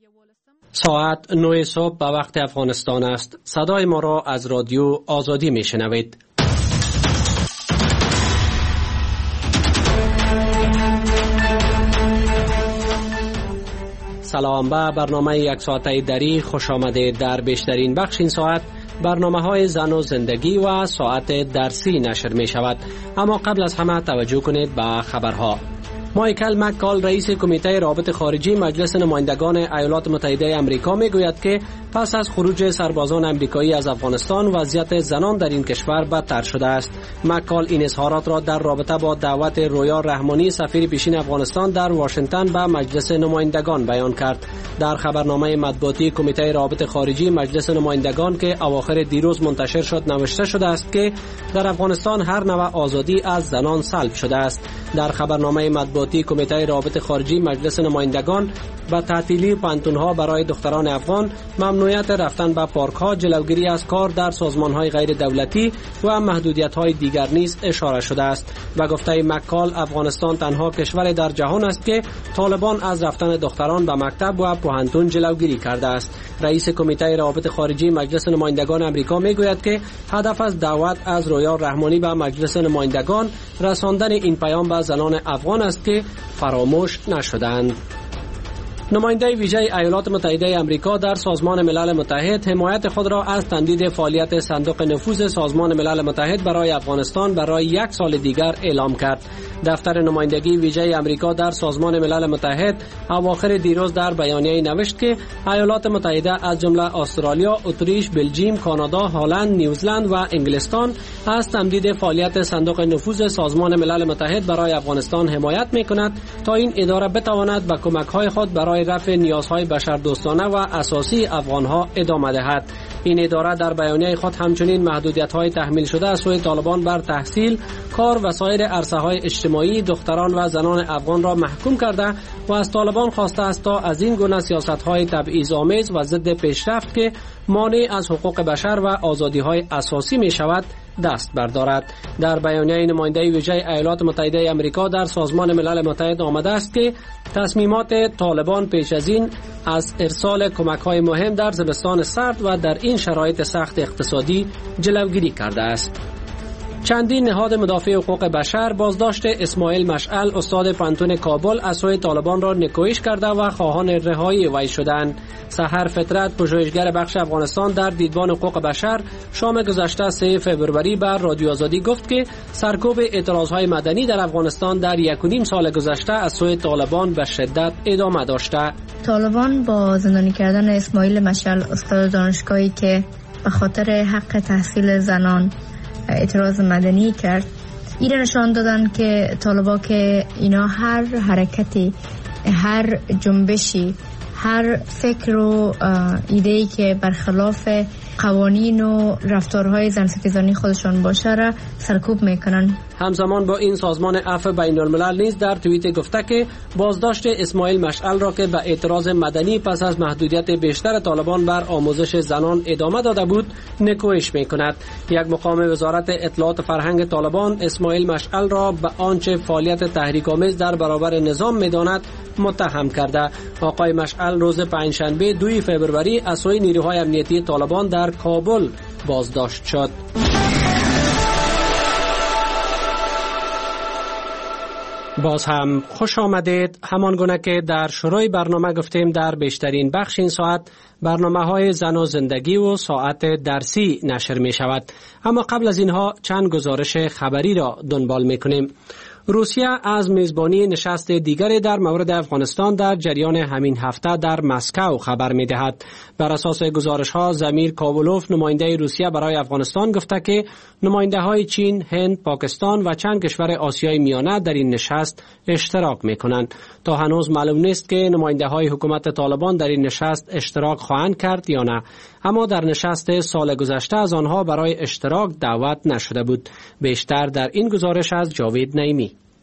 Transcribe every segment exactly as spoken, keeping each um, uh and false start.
ساعت نه صبح به وقت افغانستان است. صدای ما را از رادیو آزادی می شنوید. سلام، به برنامه یک ساعته دری خوش آمدید. در بیشترین بخش این ساعت برنامه های زن و زندگی و ساعت درسی نشر می شود. اما قبل از همه توجه کنید به خبرها. مایکل مکال رئیس کمیته روابط خارجی مجلس نمایندگان ایالات متحده آمریکا میگوید که پس از خروج سربازان آمریکایی از افغانستان وضعیت زنان در این کشور بدتر شده است. مکال این اظهارات را در رابطه با دعوت رویا رحمانی سفیر پیشین افغانستان در واشنگتن به مجلس نمایندگان بیان کرد. در خبرنامه مطبوعاتی کمیته روابط خارجی مجلس نمایندگان که اواخر دیروز منتشر شد نوشته شده است که در افغانستان هر نوع آزادی از زنان سلب شده است. در خبرنامه مطبوعاتی کمیته روابط خارجی مجلس نمایندگان با تعطیلی پانتون‌ها برای دختران افغان، ممنوعیت رفتن به پارک‌ها، جلوگیری از کار در سازمان‌های غیر دولتی و محدودیت‌های دیگر نیز اشاره شده است. و گفته مکال افغانستان تنها کشور در جهان است که طالبان از رفتن دختران به مکتب و پانتون جلوگیری کرده است. رئیس کمیته روابط خارجی مجلس نمایندگان آمریکا میگوید که هدف از دعوت از رویا رحمانی به مجلس نمایندگان رساندن این پیام به زنان افغان است که فراموش نشدند. نماینده ویژه ایالات متحده آمریکا در سازمان ملل متحد حمایت خود را از تمدید فعالیت صندوق نفوذ سازمان ملل متحد برای افغانستان برای یک سال دیگر اعلام کرد. دفتر نمایندگی ویژه آمریکا در سازمان ملل متحد اواخر دیروز در بیانیه‌ای نوشت که ایالات متحده از جمله استرالیا، اتریش، بلژیم، کانادا، هلند، نیوزلند و انگلستان از تمدید فعالیت صندوق نفوذ سازمان ملل متحد برای افغانستان حمایت می‌کند تا این اداره بتواند به کمک‌های خود برای رفع نیازهای بشردوستانه و اساسی افغانها ادامه دهد. این اداره در بیانیه خود همچنین محدودیت‌های تحمیل شده از سوی طالبان بر تحصیل، کار و سایر عرصه‌های اجتماعی دختران و زنان افغان را محکوم کرده و از طالبان خواسته است تا از این گونه سیاست‌های تبعیض‌آمیز و ضد پیشرفت که مانع از حقوق بشر و آزادی‌های اساسی می‌شود دست بردارد. در بیانیه نماینده ویژه ایالات متحده آمریکا در سازمان ملل متحد آمده است که تصمیمات طالبان پیش از این از ارسال کمک‌های مهم در زمستان سرد و در این شرایط سخت اقتصادی جلوگیری کرده است. چندین نهاد مدافع حقوق بشر بازداشت اسماعیل مشعل استاد پانتون کابل از سوی طالبان را نکوهش کرده و خواهان رهایی وی شدند. سحر فطرت، پژوهشگر بخش افغانستان در دیدبان حقوق بشر، شام گذشته سه فوریه بر رادیو آزادی گفت که سرکوب اعتراضهای مدنی در افغانستان در یک و نیم سال گذشته از سوی طالبان به شدت ادامه داشته. طالبان با زندانی کردن اسماعیل مشعل استاد دانشگاهی که به خاطر حق تحصیل زنان اعتراض مدنی کرد، این نشان دادن که طالبا که اینا هر حرکتی، هر جنبشی، هر فکر و ایده‌ای که برخلاف قوانین و رفتارهای زن‌ستیزانی خودشان باشه را سرکوب میکنن. همزمان با این سازمان عفو بین الملل نیز در توییت گفته که بازداشت اسماعیل مشعل را که به اعتراض مدنی پس از محدودیت بیشتر طالبان بر آموزش زنان ادامه داده بود نکوهش میکند. یک مقام وزارت اطلاعات فرهنگ طالبان اسماعیل مشعل را به آنچه فعالیت تحریک‌آمیز در برابر نظام میداند متهم کرده. آقای مشعل روز پنجشنبه دوم فوریه از سوی نیروهای امنیتی طالبان در کابل بازداشت شد. باز هم خوش آمدید. همان گونه که در شروع برنامه گفتیم در بیشترین بخش این ساعت برنامه های زن و زندگی و ساعت درسی نشر می شود. اما قبل از اینها چند گزارش خبری را دنبال می کنیم. روسیه از میزبانی نشست دیگری در مورد افغانستان در جریان همین هفته در مسکو خبر می دهد. بر اساس گزارش ها زمیر کاولوف نماینده روسیه برای افغانستان گفته که نماینده های چین، هند، پاکستان و چند کشور آسیای میانه در این نشست اشتراک می کنند. تا هنوز معلوم نیست که نماینده های حکومت طالبان در این نشست اشتراک خواهند کرد یا نه، اما در نشست سال گذشته از آنها برای اشتراک دعوت نشده بود. بیشتر در این گزارش از جاوید نعیمی.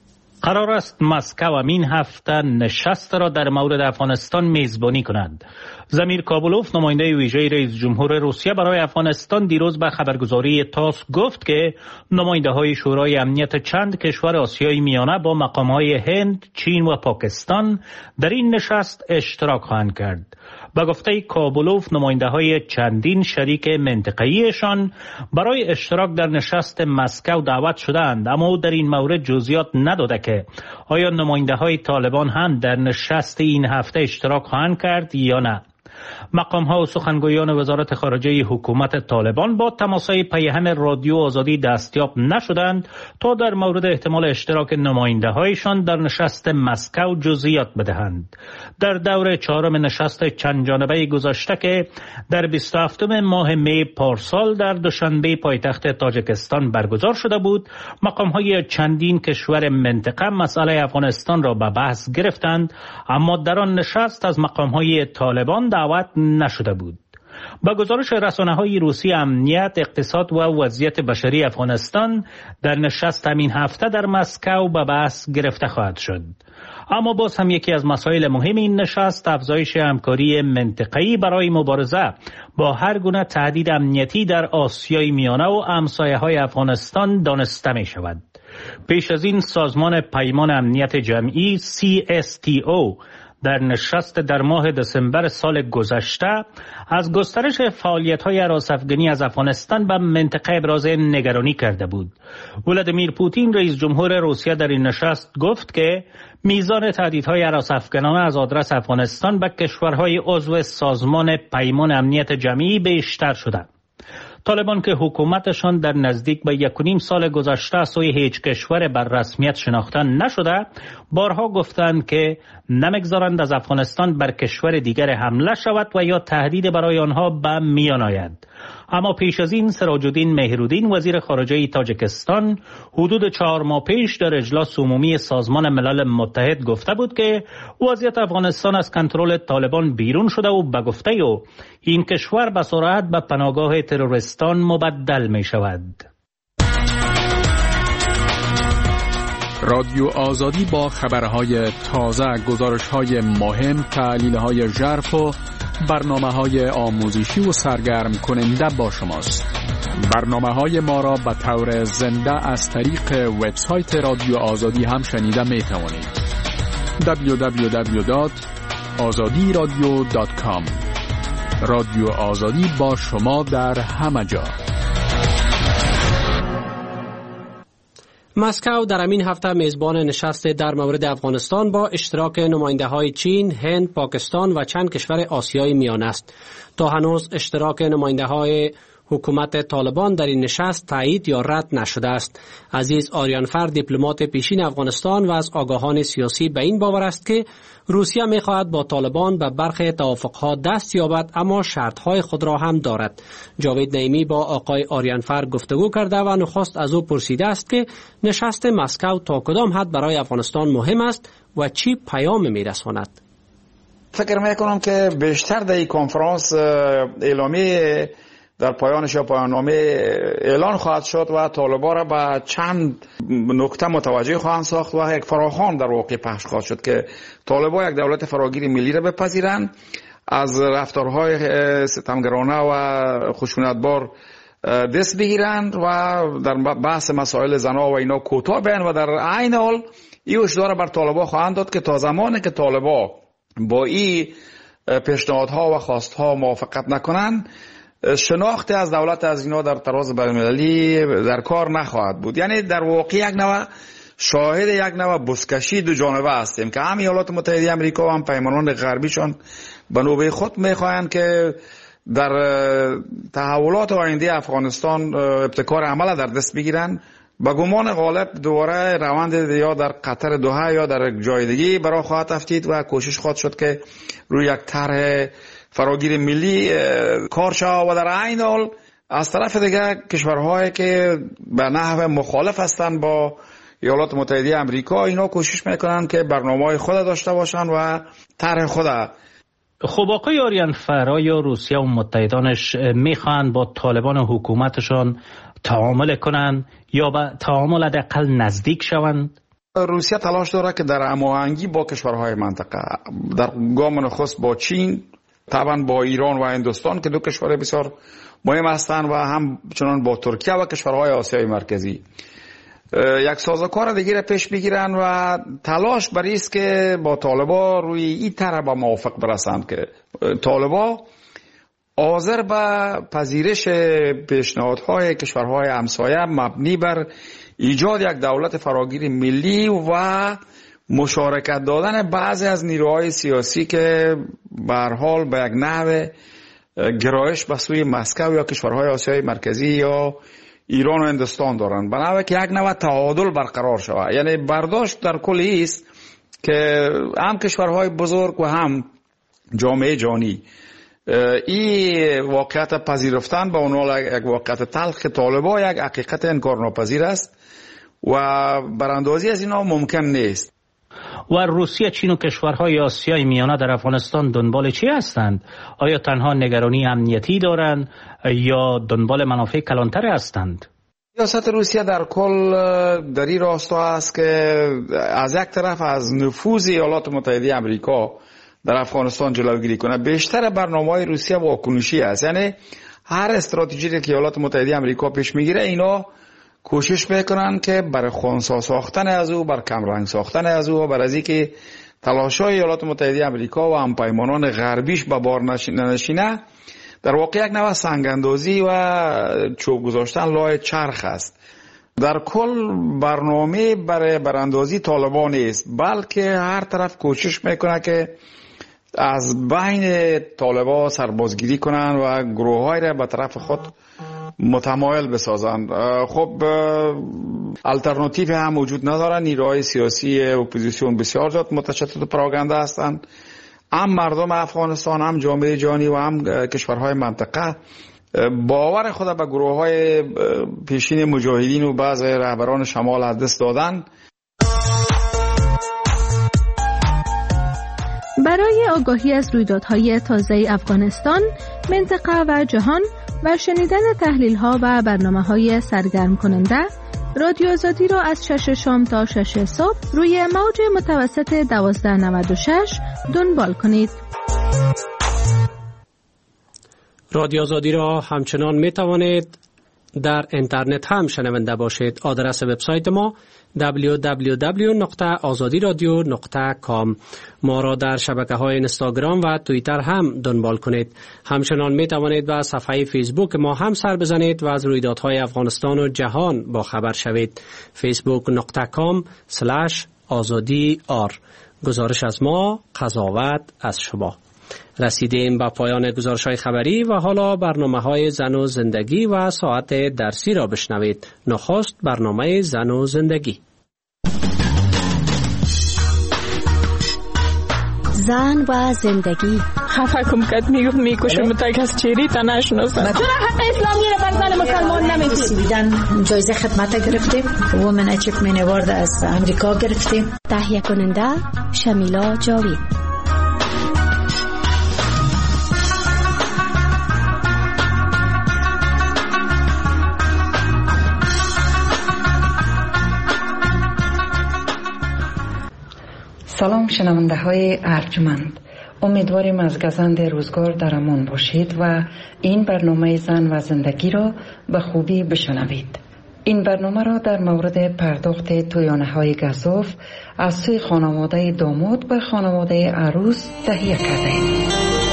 قرار است مسکو همین هفته نشست را در مورد افغانستان میزبانی کند. زمیر کابولوف، نماینده ویژه رئیس جمهور روسیه برای افغانستان، دیروز به خبرگزاری تاس گفت که نماینده‌های شورای امنیت چند کشور آسیای میانه با مقام‌های هند، چین و پاکستان در این نشست اشتراک خواهند کرد. به گفته کابولوف، نماینده‌های چندین شریک منطقه‌ایشان برای اشتراک در نشست مسکو دعوت شدند، اما او در این مورد جزئیات نداده که آیا نماینده‌های طالبان هم در نشست این هفته اشتراک خواهند کرد یا نه. مقام‌ها و سخنگویان وزارت خارجه حکومت طالبان با تماس‌های پیهن رادیو آزادی دستیاب نشدند تا در مورد احتمال اشتراک نماینده‌هایشان در نشست مسکو جزئیات بدهند. در دور چهارم نشست چند جانبه گذشته که در بیست و هفتم ماه می پارسال در دوشنبه پایتخت تاجیکستان برگزار شده بود، مقام‌های چندین کشور منطقه مسئله افغانستان را به بحث گرفتند، اما در آن نشست از مقام‌های طالبان دعوت نشده بود. با گزارش رسانه‌های روسی، امنیت، اقتصاد و وضعیت بشری افغانستان در نشست همین هفته در مسکو به بحث گرفته خواهد شد. اما باز هم یکی از مسائل مهم این نشست افزایش همکاری منطقه‌ای برای مبارزه با هر گونه تهدید امنیتی در آسیای میانه و همسایه‌های افغانستان دانسته می شود. پیش از این سازمان پیمان امنیت جمعی سی اس تی او در نشست در ماه دسامبر سال گذشته از گسترش فعالیت‌های هراس‌افکنی از افغانستان به منطقه ابراز نگرانی کرده بود. ولادیمیر پوتین، رئیس جمهور روسیه، در این نشست گفت که میزان تهدیدهای هراس‌افکنانه از آدرس افغانستان به کشورهای عضو سازمان پیمان امنیت جمعی بیشتر شده. طالبان که حکومتشان در نزدیک به یک و نیم سال گذشته سوی هیچ کشور بر رسمیت شناخته نشده، بارها گفتند که نمیگذارند از افغانستان بر کشور دیگر حمله شود و یا تهدید برای آنها به میان آید. اما پیش از این سراج الدین مهرالدین، وزیر خارجه تاجیکستان، حدود چهار ماه پیش در اجلاس عمومی سازمان ملل متحد گفته بود که وضعیت افغانستان از کنترل طالبان بیرون شده و به گفته او این کشور به سرعت به پناهگاه تروریستان مبدل می شود. رادیو آزادی با خبرهای تازه، گزارش‌های مهم، تحلیل‌های ژرف و برنامه‌های آموزشی و سرگرم کننده با شماست. برنامه‌های ما را به طور زنده از طریق وبسایت رادیو آزادی هم شنیده می‌توانید. دبلیو دبلیو دبلیو دات آزادی رادیو دات کام. رادیو آزادی با شما در همه جا. مسکو در همین هفته میزبان نشست در مورد افغانستان با اشتراک نماینده‌های چین، هند، پاکستان و چند کشور آسیای میانه است. تا هنوز اشتراک نماینده‌های حکومت طالبان در این نشست تایید یا رد نشده است. عزیز آریانفر، دیپلمات پیشین افغانستان و از آگاهان سیاسی، به این باور است که روسیه می‌خواهد با طالبان به برخی توافق‌ها دست یابد، اما شرط‌های خود را هم دارد. جاوید نعیمی با آقای آریانفر گفتگو کرده و نخست از او پرسیده است که نشست مسکو تا کدام حد برای افغانستان مهم است و چی پیام می‌رساند. فکر می‌کنم که بیشتر در این کنفرانس اعلامی در پایانش یا پایان نامه اعلان خواهد شد و طالبان را به چند نکته متوجه خواهند ساخت و یک فراخوان در واقع پخش خواهد شد که طالبان یک دولت فراگیر ملی را بپذیرند، از رفتارهای ستمگرانه و خشونتبار دست بگیرند و در بحث مسائل زنا و اینا کوتاه بیان و در عین حال این هشدار بر طالبان خواهند داد که تا زمانی که طالبان با این پیشنهادها و خواستها موافقت نکنند، شناخت از دولت از اینا در طراز بین‌المللی در کار نخواهد بود. یعنی در واقع یک نوع شاهد یک نوع بزکشی دو جانبه هستیم که هم ایالات متحده آمریکا و هم پیمانان غربیشان به نوبه خود میخواهند که در تحولات آینده افغانستان ابتکار عمل در دست بگیرن. با گمان غالب دوباره روند یا در قطر دوحه یا در جای دیگه برای خواهد افتید و کوشش خواهد شد که روی یک طرح فراگیر ملی کار شود و در عین حال از طرف دیگه کشورهایی که به نحو مخالف هستند با ایالات متحده آمریکا اینا کوشش میکنن که برنامه‌های خود داشته باشن و طرح خود. خب آقای آریانفر، یا روسیه و متحدانش میخوان با طالبان و حکومتشان تعامل کنن یا با تعامل حداقل نزدیک شوند؟ روسیه تلاش داره که در هماهنگی با کشورهای منطقه، در گام نخست با چین، طبعا با ایران و هندوستان که دو کشور بسیار مهم هستند و همچنان با ترکیه و کشورهای آسیای مرکزی یک سازوکار دیگه را پیش بگیرن و تلاش بر است که با طالبا روی این طرح به موافق برسند که طالبا حاضر به پذیرش پیشنهادهای کشورهای همسایه مبنی بر ایجاد یک دولت فراگیر ملی و مشارکت دادن بعضی از نیروهای سیاسی که به هر حال به یک نحو گرایش به سوی مسکو یا کشورهای آسیای مرکزی یا ایران و هندوستان دارند، به نحوی که یک نوع تعادل برقرار شود. یعنی برداشت در کل است که هم کشورهای بزرگ و هم جامعه جهانی این واقعیت پذیرفتن به عنوان یک واقعیت تلخ که طالبا یک حقیقت انکارناپذیر است و براندازی از اینا ممکن نیست. و روسیه، چین و کشورهای آسیای میانه در افغانستان دنبال چی هستند؟ آیا تنها نگرانی امنیتی دارند یا دنبال منافع کلانتر هستند؟ سیاست روسیه در کل در این راستا است که از یک طرف از نفوذ ایالات متحده آمریکا در افغانستان جلوگیری کنه. بیشتر برنامه‌های روسیه واکنشی است، یعنی هر استراتژی که ایالات متحده آمریکا پیش میگیره اینا کوشش میکنن که برای خنثی ساختن از او، بر کمرنگ ساختن از او و بر از اینکه تلاش‌های ایالات متحده آمریکا و همپیمانان غربیش به بار ننشینه در واقع یک نوع سنگ‌اندازی و چوب گذاشتن لای چرخ است. در کل برنامه برای براندازی طالبان نیست، بلکه هر طرف کوشش میکنه که از بین طالبان سربازگیری کنن و گروه‌های را به طرف خود متمایل بسازند. خب الटरनेटिव هم وجود ندارن. نیروهای سیاسی اپوزیسیون بسیار زیاد متشدد و پراگنده هستند. هم مردم افغانستان، هم جامعه جهانی و هم کشورهای منطقه باور خود به گروه‌های پیشین مجاهدین و بعضی رهبران شمال از دست دادن. برای آگاهی از رویدادهای تازه افغانستان، منطقه و جهان و شنیدن تحلیل‌ها و برنامه‌های سرگرم کننده، رادیو آزادی را از شش شام تا شش صبح روی موج متوسط دوازده نود و شش دنبال کنید. رادیو آزادی را همچنان می توانید در اینترنت هم شنونده باشید. آدرس وبسایت ما دبلیو دبلیو دبلیو نقطه آزادی رادیو نقطه کام. ما را در شبکه‌های اینستاگرام و توییتر هم دنبال کنید. همچنان می توانید به صفحه فیسبوک ما هم سر بزنید و از رویدادهای افغانستان و جهان با خبر شوید. فیسبوک نقطه کام سلش آزادی آر. گزارش از ما، قضاوت از شما. رسیدیم به پایان گزارش‌های خبری و حالا برنامه‌های زن و زندگی و ساعت درسی را بشنوید. نخست برنامه زن و زندگی. زن و زندگی. خفه کم کت میگفت میکشم تا کس چیری تا نشناسم. چرا حق اسلامی را بر زن مسلمان نمیدید؟ سویدن جایزه خدمت گرفتیم. وومن اچیومنت اوارد از امریکا گرفتیم. تهیه کننده شمیلا جاوید. سلام شنونده های ارجمند، امیدواریم از گزند روزگار در امان باشید و این برنامه زن و زندگی را به خوبی بشنوید. این برنامه را در مورد پرداخت تویانه های گزاف از سوی خانواده داماد به خانواده عروس تهیه کرده ایم.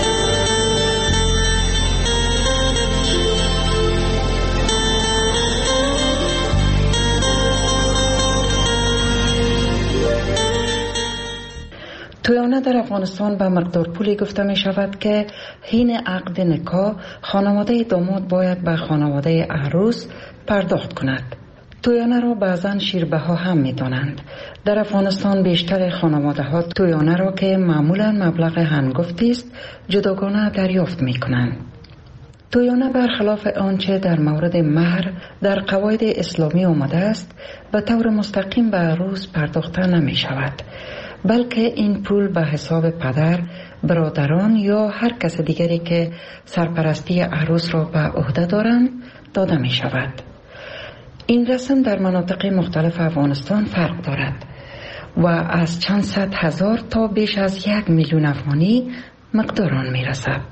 تویانه در افغانستان به مقدار پولی گفته می شود که حین عقد نکاح خانواده داماد باید به خانواده عروس پرداخت کند. تویانه را بعضا شیربها هم می دانند. در افغانستان بیشتر خانواده ها تویانه را که معمولا مبلغ هنگفتی است جداگانه دریافت می کنند. تویانه برخلاف آنچه در مورد مهر در قواعد اسلامی آمده است به طور مستقیم به عروس پرداخته نمی شود، بلکه این پول به حساب پدر، برادران یا هر کس دیگری که سرپرستی عروس را به عهده دارند داده می شود. این رسم در مناطق مختلف افغانستان فرق دارد. و از چند صد هزار تا بیش از یک میلیون افغانی مقدار آن می رسد.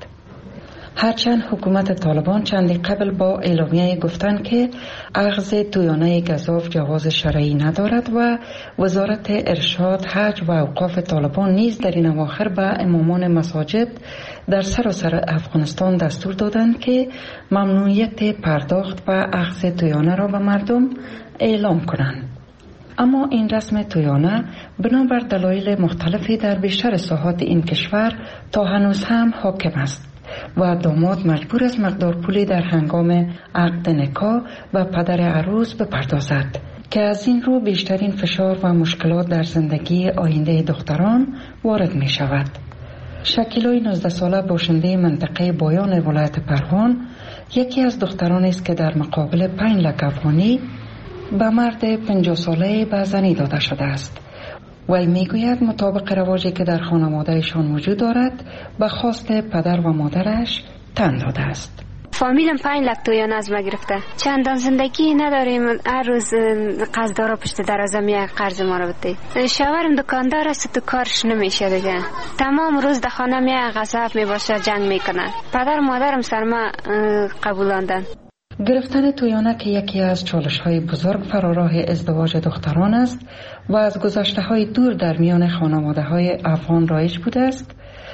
هرچند حکومت طالبان چندی قبل با اعلامیه گفتند که اخذ تویانه گزاف جواز شرعی ندارد و وزارت ارشاد، حج و اوقاف طالبان نیز در این اواخر به امامان مساجد در سراسر افغانستان دستور دادند که ممنوعیت پرداخت و اخذ تویانه را به مردم اعلام کنند. اما این رسم تویانه بنابر دلایل مختلفی در بیشتر ساحات این کشور تا هنوز هم حاکم است و داماد مجبور است مقدار پولی در هنگام عقد نکاح و پدر عروس بپردازد که از این رو بیشترین فشار و مشکلات در زندگی آینده دختران وارد می شود. شکیلای نوزده ساله باشنده منطقه بایان ولایت پروان یکی از دختران است که در مقابل پنج لک افغانی به مرد پنجاه ساله به زنی داده شده است. وی میگوید مطابق رواجی که در خانوادهشان وجود دارد به خواست پدر و مادرش تن داده است. فامیلم پنج لک تویان از ما گرفته. چندان زندگی نداریم. هر روز قرضدارا پشت درازم یک قرض ما رو بده. شوهرم دکاندار است تو کارش نمیشه دیگه. تمام روز در خانه می غضب می باشه، جنگ میکنه. پدر مادرم سر ما قبولاندن. گرفتن تویانه که یکی از چالش‌های بزرگ فراراه ازدواج دختران است و از گذشته‌های دور در میان خانواده‌های افغان رایج بوده است،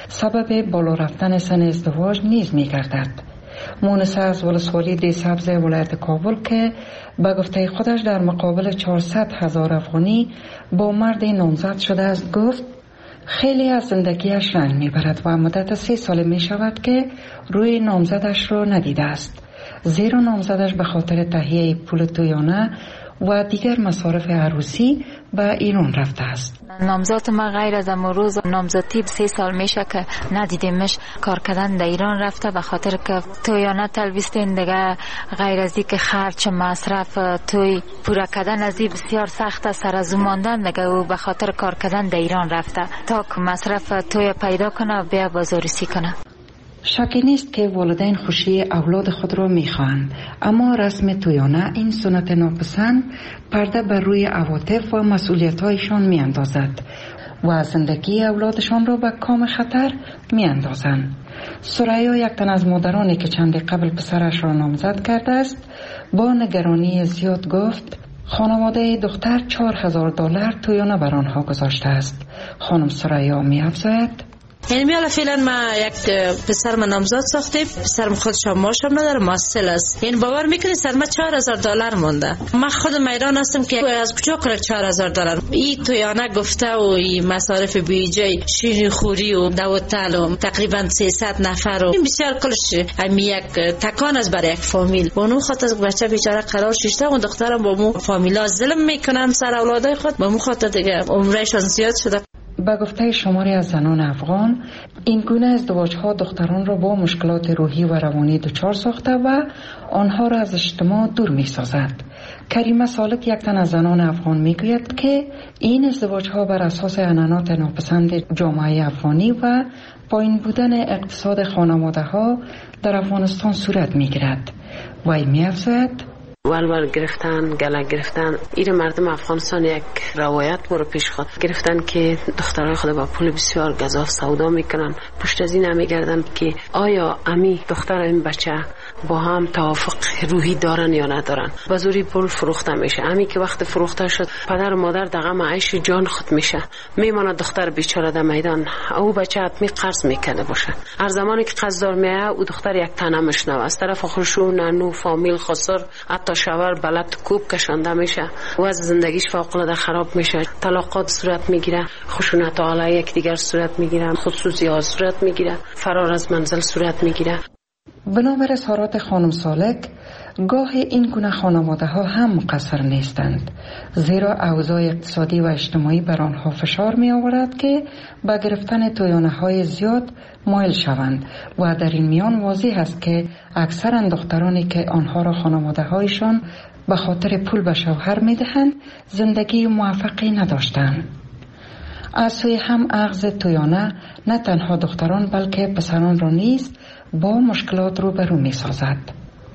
سبب بالا رفتن سن ازدواج نیز می‌گردد. مونس از ولسوالی دی سبز ولایت کابل که به گفته خودش در مقابل چهارصد هزار افغانی با مرد نامزد شده است گفت خیلی از زندگیش رنج می‌برد و مدت سه سال می‌شود که روی نامزدش را ندیده است، زیرا نامزدش به خاطر تهیه پول تویانه و دیگر مصارف عروسی به ایران رفته است. نامزد ما غیر از امروز نامزدی سه سال میشه که ندیدیمش. کار کردن در ایران رفته به خاطر که تویانه تلویستین دیگه، غیر از اینکه خرچ مصرف توی پورا کردن از این بسیار سخت سر از ماندن دیگه، او به خاطر کار کردن در ایران رفته تا که مصرف توی پیدا کنه و بیا بازارسی کنه. شکی نیست که والدین خوشی اولاد خود را میخواهند، اما رسم تویانه این سنت ناپسند پرده بر روی عواطف و مسئولیت‌هایشان میاندازد و زندگی اولادشان را به کام خطر میاندازند. سریا یک تن از مادرانی که چند قبل پسرش را نامزد کرده است با نگرانی زیاد گفت خانواده دختر چهار هزار دلار تویانه بر آنها گذاشته است. خانم سریا می‌افزاید یعنی حالا فعلا ما یک پسر من نامزد ساختیم، پسرم خودش هم ماشم نداره، محصل است. یعنی باور میکنی سر ما چهار هزار دلار مونده. من خود میدان هستم که از کجا کنه چهار هزار دلار. این تویانه گفته و این مصارف بیجای شیرین خوری و دوتل و تقریبا سیصد نفر و این بسیار کلش هم یک تکان از برای یک فامیل. با اون خاطر بچه بیچاره قرار شیشته و دخترم با مو فامیلا ظلم میکنن سر اولادای خود، با مو خاطر دیگه عمرشان زیاد شده. به گفته شماری از زنان افغان این گونه ازدواج‌ها دختران را با مشکلات روحی و روانی دچار ساخته و آنها را از اجتماع دور می‌سازد. کریمه سالک یک تن از زنان افغان میگوید که این ازدواج‌ها بر اساس عنعنات ناپسند جامعه افغانی و پایین بودن اقتصاد خانواده‌ها در افغانستان صورت می‌گیرد. وی می‌افزاید ولول گرفتن، گله گرفتن، این مردم افغانستان یک روایت برو پیش خود گرفتن که دخترای خود با پول بسیار گزاف سودا میکنن. پشت از این میگردن که آیا امی دختر این بچه با هم توافق روحی دارن یا ندارن. با زوری پول فروخته میشه. امی که وقت فروخته شد پدر و مادر دغه معیش جان خود میشه، میمونه دختر بیچاره در میدان. او بچه حتمی قرض میکنه باشه. هر زمانی که قرضدار میایه او دختر یک تنه مشنوه از طرف خودشون نانو فامیل خسر حتی شوهر بلد کوب کشنده میشه و از زندگیش فوق العاده خراب میشه. طلاقات صورت میگیره، خشونت علیه یک دیگر صورت میگیره، خصوصی ها صورت میگیره، فرار از منزل صورت میگیره. بنابر اظهارات خانم سالک گاه این گونه خانواده ها هم مقصر نیستند، زیرا اوضاع اقتصادی و اجتماعی بر آنها فشار می آورد که به گرفتن تویانه های زیاد مایل شوند و در این میان واضح است که اکثر دخترانی که آنها را خانواده هایشان به خاطر پول به شوهر می دهند زندگی موفقی نداشتند. از سوی هم اخذ تویانه نه تنها دختران بلکه پسران را نیز با مشکلات روبرو می سازد.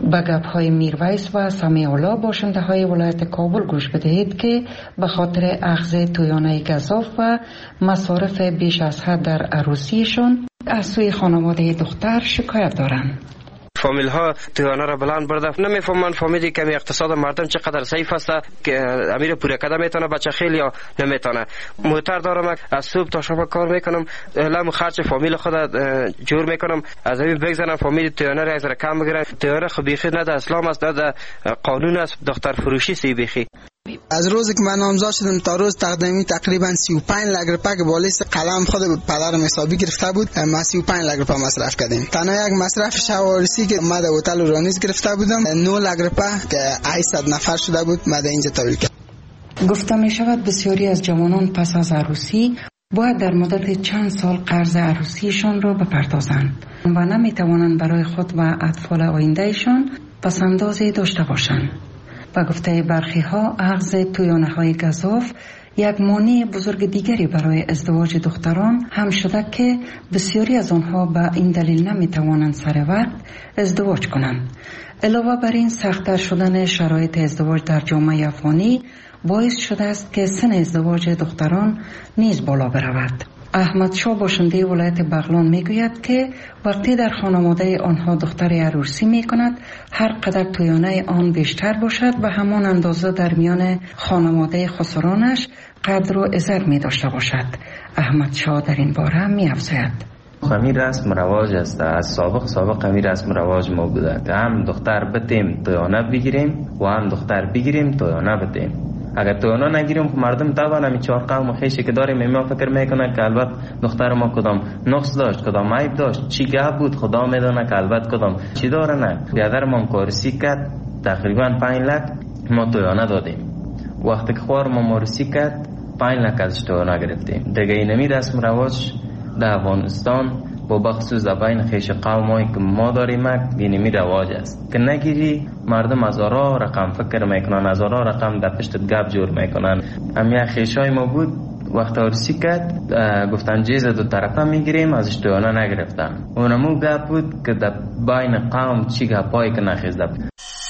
به گپ‌های میرویس و سمیع الله باشنده های ولایت کابل گوش بدهید که به خاطر اخذ تویانه گزاف و مصارف بیش از حد در عروسیشان از سوی خانواده دختر شکایت دارند. فامیل ها تویانه را بلند برده، نمیفهمن فامیلی که اقتصاد مردم چقدر ضعیف است که امیر پوره کده میتونه بچه خیلی یا نمیتونه. موتر دارم، از صبح تا شب کار میکنم، لام خرج فامیل خود جور میکنم، از همین بگذارم فامیل تویانه را از کم بگیرن. تویانه خو بیخی نه در اسلام است نه در قانون است، دختر فروشی سی بیخی. از روزی که من نامزد شدم تا روز تقدیمی تقریبا سی و پنج لک روپیه که با لیست قلم خود پدرم حسابی گرفته بود، ما سی و پنج لک روپیه مصرف کردیم. تنها یک مصرف شوارسی که ما در هتل رانیز گرفته بودم نه لک روپیه که هشتصد نفر شده بود، ما در اینجا تولید کردم. گفته می شود بسیاری از جوانان پس از عروسی باید در مدت چند سال قرض عروسیشان را بپردازند و نمی توانند برای خود و اطفال آیندهشان پسندازی داشته باشند. و گفته برخی ها اخذ تویانه های گزاف یک مانع بزرگ دیگری برای ازدواج دختران هم شده که بسیاری از آنها به این دلیل نمی توانند سر وقت ازدواج کنند. علاوه بر این سخت‌تر شدن شرایط ازدواج در جامعه افغانی باعث شده است که سن ازدواج دختران نیز بالا برود. احمد شاه باشنده ولایت بغلان میگوید که وقتی در خانواده آنها دختر عروسی می کند، هر قدر تویانه آن بیشتر باشد و همان اندازه در میان خانواده خسرانش قدر و عزت می داشته باشد. احمد شاه در این باره می افزاید: همین رسم رواج است، از سابق سابق همین رسم رواج ما بوده که هم دختر بتیم تویانه بگیریم و هم دختر بگیریم تویانه بتیم. اگر تویانه نگیریم مردم طبعا همین چهار قوم و خیشی که داریم ما فکر میکنه که البته دختر ما کدام نقص داشت، کدام عیب داشت، چی گپ بود خدا میدونه که البته کدام چی داره. نه، بیادر ما کارسی کرد تقریبا پنج لک ما تویانه دادیم. وقتی که خوار ما مارسی کرد پنج لک ازش تویانه گرفتیم. دیگه اینمی رسم رواج در افغانستان با بخصوص بین خیش قومایی که ما داریم اینمی رواج است که نگیری مردم هزارا رقم فکر میکنن، هزارا رقم در پشت گپ جور میکنن. همین خیشای ما بود وقت عروسی کرد گفتن جیز دو طرفه میگیریم، ازش تویانه نگرفتن. اونمو گپ بود که در بین قوم چی گپایی که نخیزده بود.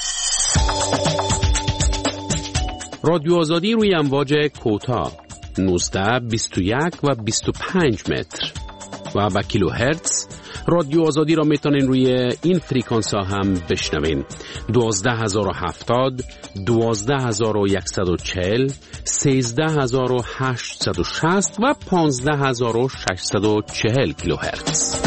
رادیو آزادی روی امواج کوتاه نوزده، بیست و یک و بیست و پنج متر و با کیلو هرتز. رادیو آزادی را میتونین روی این فریکانس ها هم بشنوین: دوازده هزار و هفتاد، دوازده هزار و صد و چهل، سیزده هزار و هشتصد و شصت و پانزده هزار و ششصد و چهل کیلو هرتز.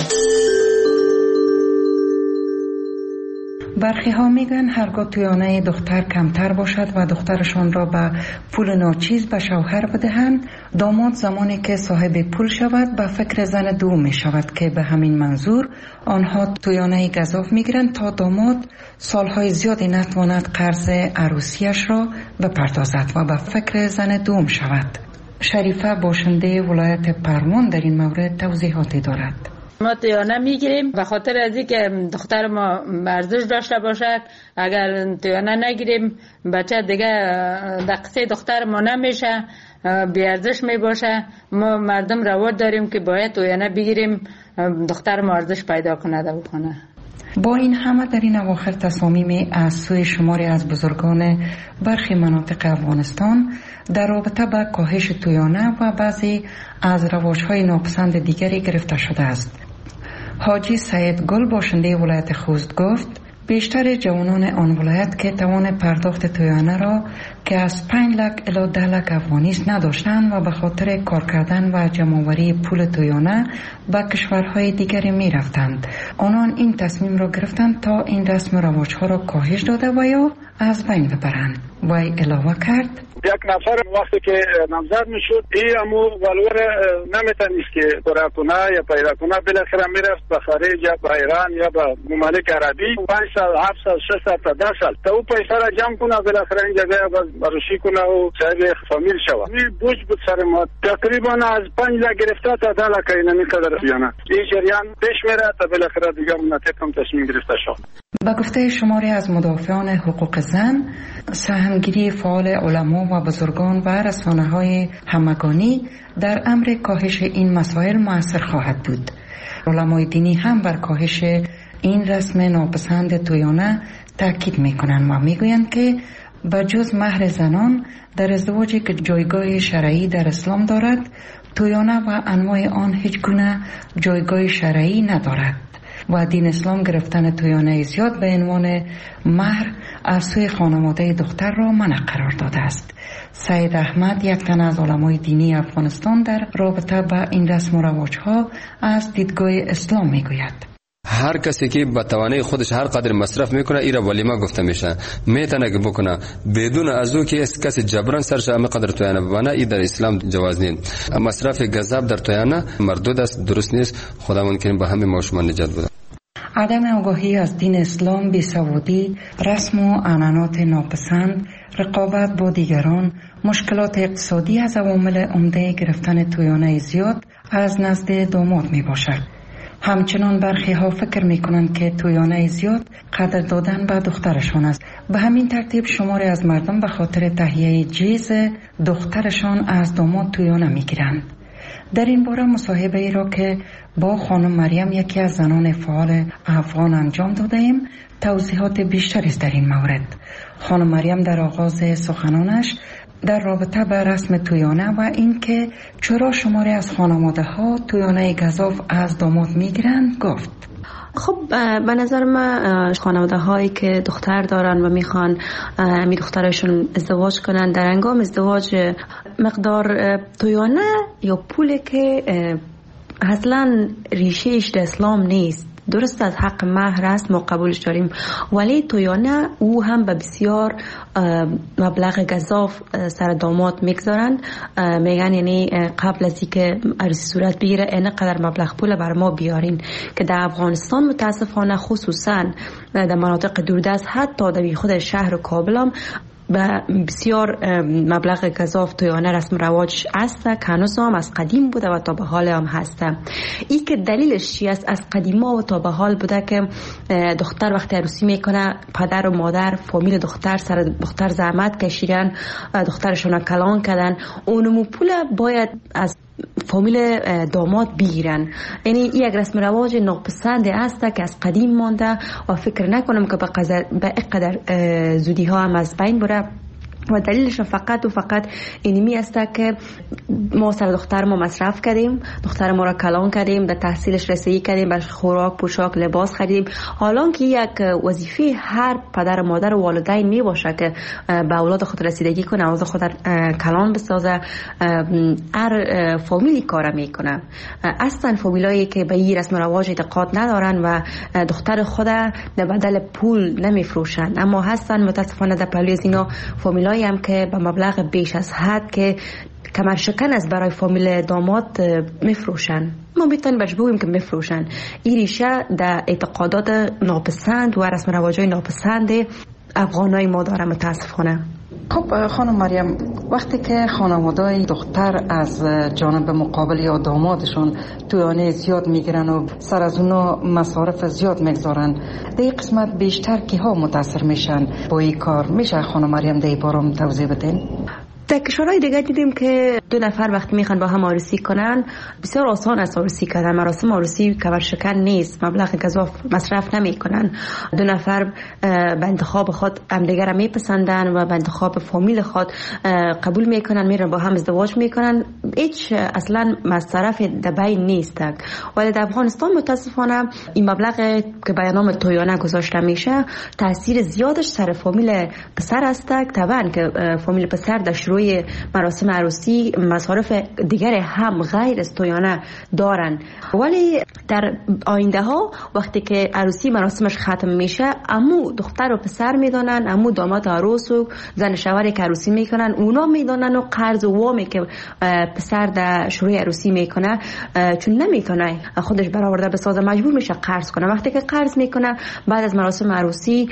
برخی ها میگن هرگاه تویانه دختر کمتر باشد و دخترشان را به پول ناچیز به شوهر بدهند، داماد زمانی که صاحب پول شود به فکر زن دوم می شود که به همین منظور آنها تویانه گزاف میگیرند تا داماد سالهای زیادی نتواند قرض عروسیش را بپردازد و به فکر زن دوم شود. شریفه باشنده ولایت پروان در این مورد توضیحاتی دارد. ما تویانه میگیریم به خاطر از اینکه دختر ما ارزش داشته باشد. اگر تویانه نگیریم بچه دیگه دقیقه دختر ما نمیشه، بی ارزش میباشه. ما مردم رواج داریم که باید تویانه بگیریم دختر ما ارزش پیدا کنه در بخونه. با این همه در این اواخر تصامیم از سوی شماری از بزرگان برخی مناطق افغانستان در رابطه با کاهش تویانه و بعضی از رواج‌های ناپسند دیگری گرفته شده است. حاجی سید گل باشنده ولایت خوست گفت بیشتر جوانان آن ولایت که توان پرداخت تویانه را که از پنج لک الی ده لک افغانی نداشتند و به خاطر کار کردن و جمع‌آوری پول تویانه به کشورهای دیگری می رفتند. آنان این تصمیم را گرفتند تا این رسم و رواج‌ها را کاهش داده و یا از بین ببرند. وی علاوه کرد: یک نفر وقتی که نامزد میشد این امو ولور نمیتونست که برای کنه یا پیدا کنه، بالاخره میرفت به خارج یا به ایران یا به ممالک عربی. پنج سال، هفت سال، شش سال تا ده سال تا او پیسه را جمع کنه، بالاخره این جگه بروشی کنه و صاحب فامیل شود. این بوج بود سر ما. تقریبا از پنج لک گرفته تا ده لک این میقدر بیانه. این جریان پیش میره تا بالاخره دیگه مناطق هم تصمیم گرفته شد. با گفته شماری از مدافعان حقوق زن، سهمگیری فعال علما و بزرگان و رسانه‌های همگانی در امر کاهش این مسائل مؤثر خواهد بود. علمای دینی هم بر کاهش این رسم ناپسند تویانه تاکید میکنند و میگویند که بجز مهر زنان در ازدواجی که جایگاه شرعی در اسلام دارد، تویانه و انواع آن هیچ گونه جایگاه شرعی ندارد و دین اسلام گرفتن تویانه زیاد به عنوان مهر از سوی خانواده دختر را منع قرار داده است. سید احمد، یک تن از علمای دینی افغانستان، در رابطه با این رسم و رواج‌ها از دیدگاه اسلام میگوید: هر کسی که با توانای خودش هر قدر مصرف میکنه ایرا ولیمه گفته میشه، میتونه که بکنه بدون از او که کسی جبران سرش همه قدر تویانه ببنه. ای در اسلام جواز نیست. مصرف گزاف در تویانه مردود است، درست نیست. خداوند کریم به همه ما شما نجات بده. عدم آگاهی از دین اسلام، بیسوادی، رسم و عنعنات ناپسند، رقابت با دیگران، مشکلات اقتصادی از عوامل عمده گرفتن تویانه زیاد از نزد داماد می باشد. همچنان برخی ها فکر می کنند که تویانه زیاد قدر دادن به دخترشان است. به همین ترتیب شماری از مردم به خاطر تهیه جیز دخترشان از داماد تویانه می گیرند. در این باره مصاحبه ای را که با خانم مریم، یکی از زنان فعال افغان، انجام داده ایم، توضیحات بیشتری است در این مورد. خانم مریم در آغاز سخنانش در رابطه با رسم تویانه و اینکه چرا شماری از خانواده ها تویانه گزاف از داماد میگیرند گفت: خب به نظر من خانواده هایی که دختر دارن و میخوان می دخترشون ازدواج کنن، در هنگام ازدواج مقدار تویانه یا پولی که اصلا ریشهش در اسلام نیست، درست از حق مهر است، ما قبولش داریم، ولی تویانه او هم به بسیار مبلغ گزاف سر داماد میگذارن. میگن یعنی قبل از اینکه عروسی صورت بگیره این قدر مبلغ پول بر ما بیارین، که در افغانستان متاسفانه خصوصا در مناطق دوردست، حتی در خود شهر کابل هم به بسیار مبلغ گزاف تویانه رسم رواج است که هنوز هم از قدیم بوده و تا به حال هم هسته. این که دلیلش چی است؟ از قدیما و تا به حال بوده که دختر وقتی عروسی میکنه، پدر و مادر فامیل دختر سر دختر زحمت کشیدن، دخترشون کلان کردن، اونمو پول باید از فامیل داماد بگیرن. یعنی این یک رسم رواج ناپسند است که از قدیم مانده و فکر نکنم که به اینقدر زودی ها هم از بین بره. و دلیلش فقط و فقط اینمی است که ما سر دختر ما مصرف کردیم، دختر ما را کلان کردیم، در تحصیلش رسیدگی کردیم، برش خوراک، پوشاک، لباس خریدیم. حالان که یک وظیفه هر پدر و مادر و والدین می باشه که به اولاد خود رسیدگی کنه، اولاد خود کلان بسازه. هر فامیلی کار میکنه. اصلا فامیلایی که به این رسم و رواج اعتقاد ندارن و دختر خود در بدل پول نمیفروشن، اما هستن متاسفانه در پهلوی از اینا فامیلایی هم که به مبلغ بیش از حد که کمر شکن از برای فامیل داماد میفروشن. ما میتونیم برش بگوییم که میفروشن. این ریشه در اعتقادات ناپسند و رسم رواجای ناپسند افغانای ما داره متاسفانه. خب خانم مریم، وقتی که خانواده‌ی دختر از جانب مقابل یا دامادشون تویانه زیاد میگیرن و سر از اونا مصارف زیاد میگذارن، در این قسمت بیشتر کی ها متاثر میشن با این کار؟ میشه خانم مریم در این باره توضیح بدین؟ در کشورهای دیگه دیدیم که دو نفر وقتی میخوان با هم عروسی کنن، بسیار آسان است عروسی کردن. مراسم عروسی کمر شکن نیست، مبلغ گزاف مصرف نمیکنن. دو نفر به انتخاب خود همدیگر را میپسندن و به انتخاب فامیل خود قبول میکنن، میرن با هم ازدواج میکنن. هیچ اصلا مصرف در بین نیست. ولی در افغانستان متاسفانه این مبلغ که به نام تویانه گذاشته میشه، تاثیر زیادش سر فامیل پسر است. طبعا که فامیل پسر در روی مراسم عروسی مصارف دیگر هم غیر از تویانه دارن، ولی در آینده ها وقتی که عروسی مراسمش ختم میشه، امو دختر و پسر میدانن، امو داماد عروس و زن شوهری که عروسی میکنن اونا میدانن، و قرض و وامی که پسر در شروع عروسی میکنه چون نمیتونه خودش برآورده بسازه مجبور میشه قرض کنه. وقتی که قرض میکنه بعد از مراسم عروسی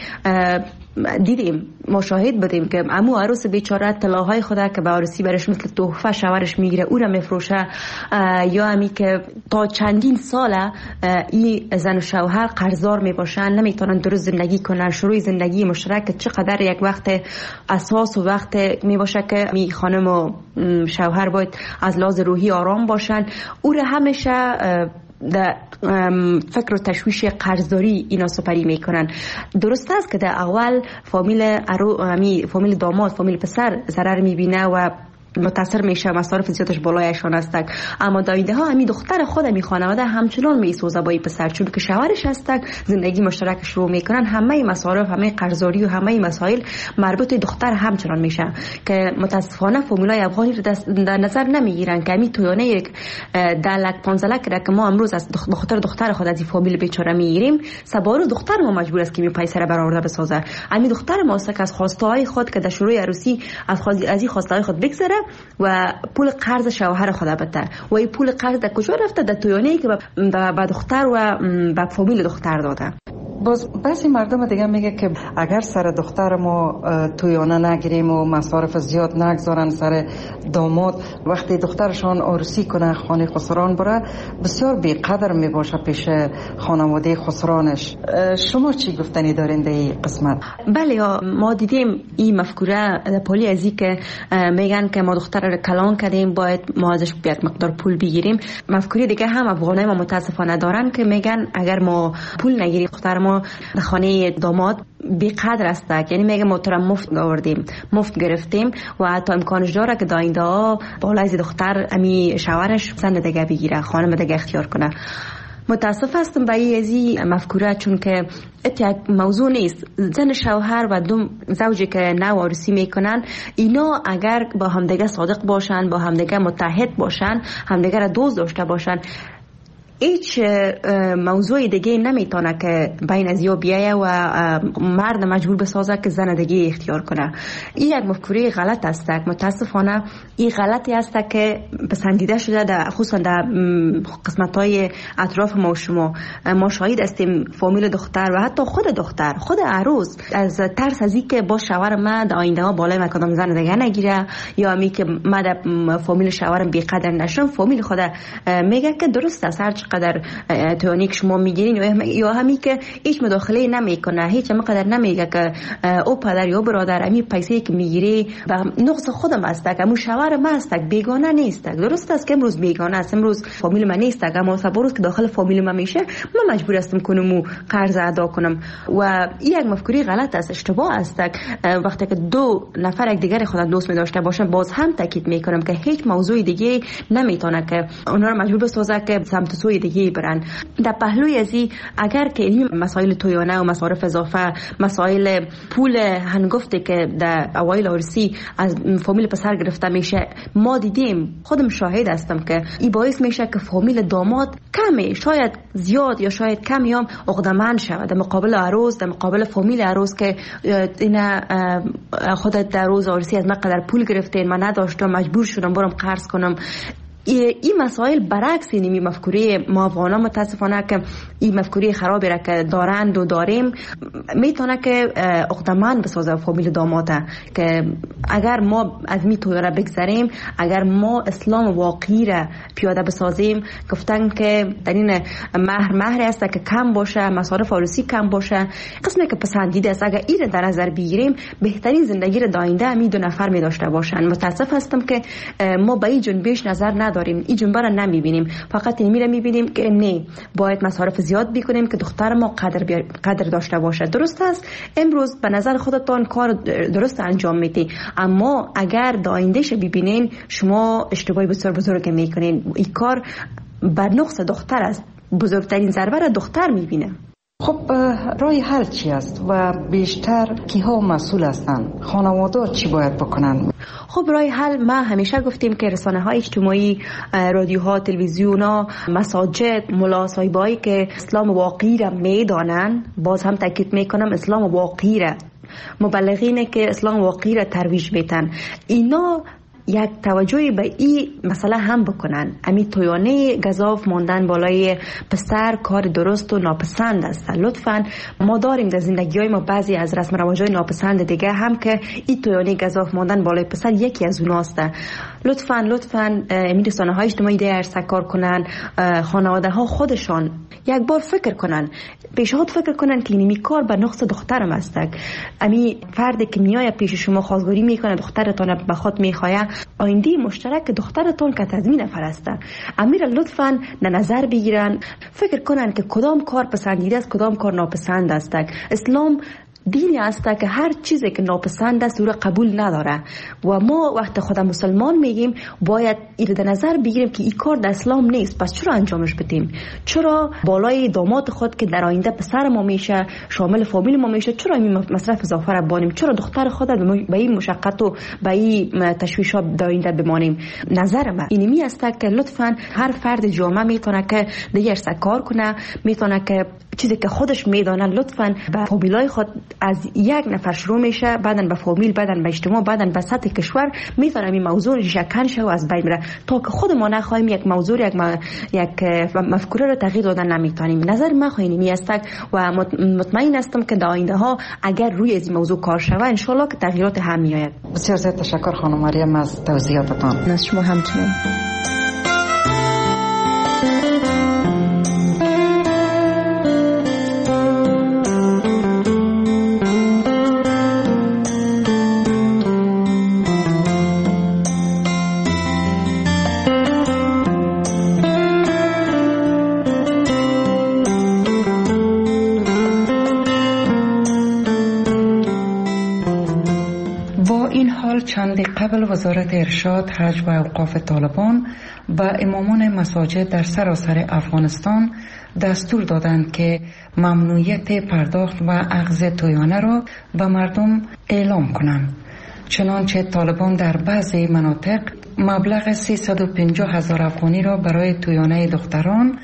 دیدیم، مشاهد بودیم که عمو عروس بیچاره طلاهای خدا که به عروسی برش مثل تحفه شوهرش میگیره او را میفروشه، یا همی که تا چندین ساله این زن و شوهر قرضدار میباشن، نمیتونن درست زندگی کنن. شروع زندگی مشترک چقدر یک وقت اساس و وقت میباشه که می خانم و شوهر باید از لحاظ روحی آرام باشن. او را همیشه در فکر و تشویش قرضداری اینا سپری میکنن. درست است که در اول فامیل ارو امی فامیل داماد فامیل پسر ضرر میبینه و متاثر میشه، مصارف زیادش بالایشان هستک، اما دایده ها امی دختر خود امی خانواده همچنان میسوزه با این پسر، چون که شوهرش هستک زندگی مشترک شروع میکنن، همه مصارف همه قرضداری و همه مسائل مربوط دختر همچنان میشه که متاسفانه فامیلای افغانی رو در نظر نمیگیرن که امی تویانه یک ده لک پانزده لک را که ما امروز از بخاطر دختر خود از این فامیل بیچاره میگیریم، سبارو دختر ما مجبور است که می پیسه را برآورده بسازه. امی دختر ما است که از خواسته های خود که در شروع عروسی از از این خواسته های خود بگذره و پول قرض شوهر خود بده و این پول قرض در کجا رفته؟ در تویانه‌ای که به دختر و به فامیل دختر داده. باز بعضی مردم دیگه میگه که اگر سر دختر ما تویانه نگیریم و مصارف زیاد نگذارن سر داماد، وقتی دخترشان عروسی کنه خانه خسران بره بسیار بیقدر میباشه پیش خانواده خسرانش. شما چی گفتنی دارین در این قسمت؟ بله، ما دیدیم این مفکوره پولی ازی که میگن که ما دختر رو کلان کردیم باید ما ازش بیاد مقدار پول بگیریم. مفکوره دیگه هم افغانای ما متاسفانه دارن که میگن اگر ما پول نگیریم دختر ما در خانه داماد بیقدر است، یعنی میگه محترم مفت آوردیم مفت گرفتیم و حتی امکانش داره که داینده ها بالای از دختر امی شوهرش زن دیگه بگیره، خانم دیگه اختیار کنه. متاسف هستم به این مفکوره، چون که یک موضوع نیست. زن شوهر و دو زوجی که نو عروسی میکنن اینا اگر با همدیگه صادق باشن، با همدیگه متحد باشن، همدیگه را دوست داشته باشن، هیچ موضوع دیگه نمیتونه که بین از یا بیایه و مرد مجبور بسازه که زن دیگه اختیار کنه. این یک مفکوره غلط است. متاسفانه این غلطی است که پسندیده شده در خصوصا در قسمت‌های اطراف ما و شما. ما شاهد هستیم فامیل دختر و حتی خود دختر، خود عروس از ترس از اینکه با شوهر من در آینده ها بالای من کدام زن دیگه نگیره یا می که من در فامیل شوهرم بی‌قدر نشم، فامیل خود میگه که درست است هر قدر توانی که شما میگیرین یا همی که هیچ مداخله نمیکنه، هیچ هم قدر نمیگه که او پدر یا برادر امی پیسه که میگیری و نقص خودم است که امو شوهر من است، بیگانه نیست. درست است که امروز بیگانه است، امروز فامیل من نیست، اما سبروز که داخل فامیل من میشه من مجبور هستم کنم و قرض ادا کنم و این یک مفکوره غلط است، اشتباه است. وقتی که دو نفر یک دیگر خود دوست می داشته باشن باز هم تاکید میکنم که هیچ موضوع دیگه نمیتونه که اونها رو مجبور بسازه که سمت سوی دیگه برن. در پهلوی ازی اگر که این مسائل تویانه و مصارف اضافه، مسائل پول هنگفته که در اوایل عروسی از فامیل پسر گرفته میشه، ما دیدیم، خودم شاهد هستم که این باعث میشه که فامیل داماد کمی، شاید زیاد یا شاید کمی هم عقده‌مند شود در مقابل عروس، در مقابل فامیل عروس که اینا خودت در روز عروسی از من قدر پول گرفتین، من نداشتم مجبور شدم برم قرض کنم. این مسائل برعکس اینمی مفکوره ما افغانا متاسفانه که این مفکوره خرابی را که دارند و داریم میتونه که عقده‌مند بسازه فامیل داماده که اگر ما از می توی را بگذاریم، اگر ما اسلام واقعی را پیاده بسازیم، گفتن که در این مهر مهر است که کم باشه، مصارف عروسی کم باشه، قسمی که پسندیده است، اگر این در نظر بگیریم بهترین زندگی را داینده می دو نفر می داشته باشن. متاسف هستم که ما به این جنبش نظر نداریم، این جنبه را نمیبینیم، فقط این میره میبینیم که نه باید مصارف زیاد بکنیم که دختر ما قدر بی... قدر داشته باشه. درست است امروز به نظر خودتان کار درست انجام میدی، اما اگر دایندهش ببینین شما اشتباهی بسیار بزرگ میکنین. این کار بر نقص دختر است، بزرگترین ضربه را دختر میبینه. خب رای حل چی است و بیشتر کیها مسئول هستند؟ خانواده چی باید بکنن؟ خب رای حل ما همیشه گفتیم که رسانه های اجتماعی، رادیوها، تلویزیونا، مساجد، ملا صاحبایی که اسلام واقعی را میدانن، باز هم تاکید میکنم اسلام واقعی را، مبلغینه که اسلام واقعی را ترویج میتن، اینا یک توجهی به این مسئله هم بکنن. امی تویانه گزاف ماندن بالای پسر کار درست و ناپسند است. لطفاً ما داریم در زندگی های ما بعضی از رسم رواج‌های ناپسند دیگه هم که این تویانه گزاف ماندن بالای پسر یکی از اوناست. لطفاً لطفاً امی رسانه های اجتماعی دیگه ارسکار کنن، خانواده ها خودشان یک بار فکر کنن، پیشنهاد فکر کنن که اینمی کار به نقص دخترم است. امی فردی که میای پیش شما خواستگاری میکنه، دخترتون به خود میخواه، آینده مشترک دخترتون که تضمین نفر است. امیر لطفاً نظر بگیرن، فکر کنن که کدام کار پسندیده است کدام کار ناپسند است. اسلام دینی است که هر چیزی که ناپسند است او را قبول نداره و ما وقت خود مسلمان میگیم باید این در نظر بگیریم که این کار در اسلام نیست، پس چرا انجامش بدیم؟ چرا بالای داماد خود که در آینده پسر ما میشه شامل فامیل ما میشه چرا این مصرف اضافه را بانیم؟ چرا دختر خود به این مشقت و به این تشویشات در آینده بمانیم؟ نظر من اینمی است که لطفاً هر فرد جامعه میتونه که دیگر کار کنه، میتونه که چیزی که خودش میدانه لطفاً به فامیلای خود از یک نفر شروع میشه، بعدن به فامیل، بعدن به اجتماع، بعدن به سطح کشور میتونه این موضوع ریشه‌کن شه و از بین بره تا که خود ما نخواهیم یک موضوع یک م... یک مفکوره رو تغییر دادن نمیتونیم. نظر من خواهی است و مطمئن هستم که در آینده ها اگر روی این موضوع کار شود ان شاء الله که تغییرات هم میآید. بسیار زیاد تشکر خانم مریم از توضیحاتتان. از شما همچنین. چند قبل وزارت ارشاد، حج و اوقاف طالبان به امامان مساجد در سراسر افغانستان دستور دادند که ممنوعیت پرداخت و اخذ تویانه را به مردم اعلام کنند. چنانچه طالبان در بعضی مناطق مبلغ سیصد و پنجاه هزار افغانی را برای تویانه دختران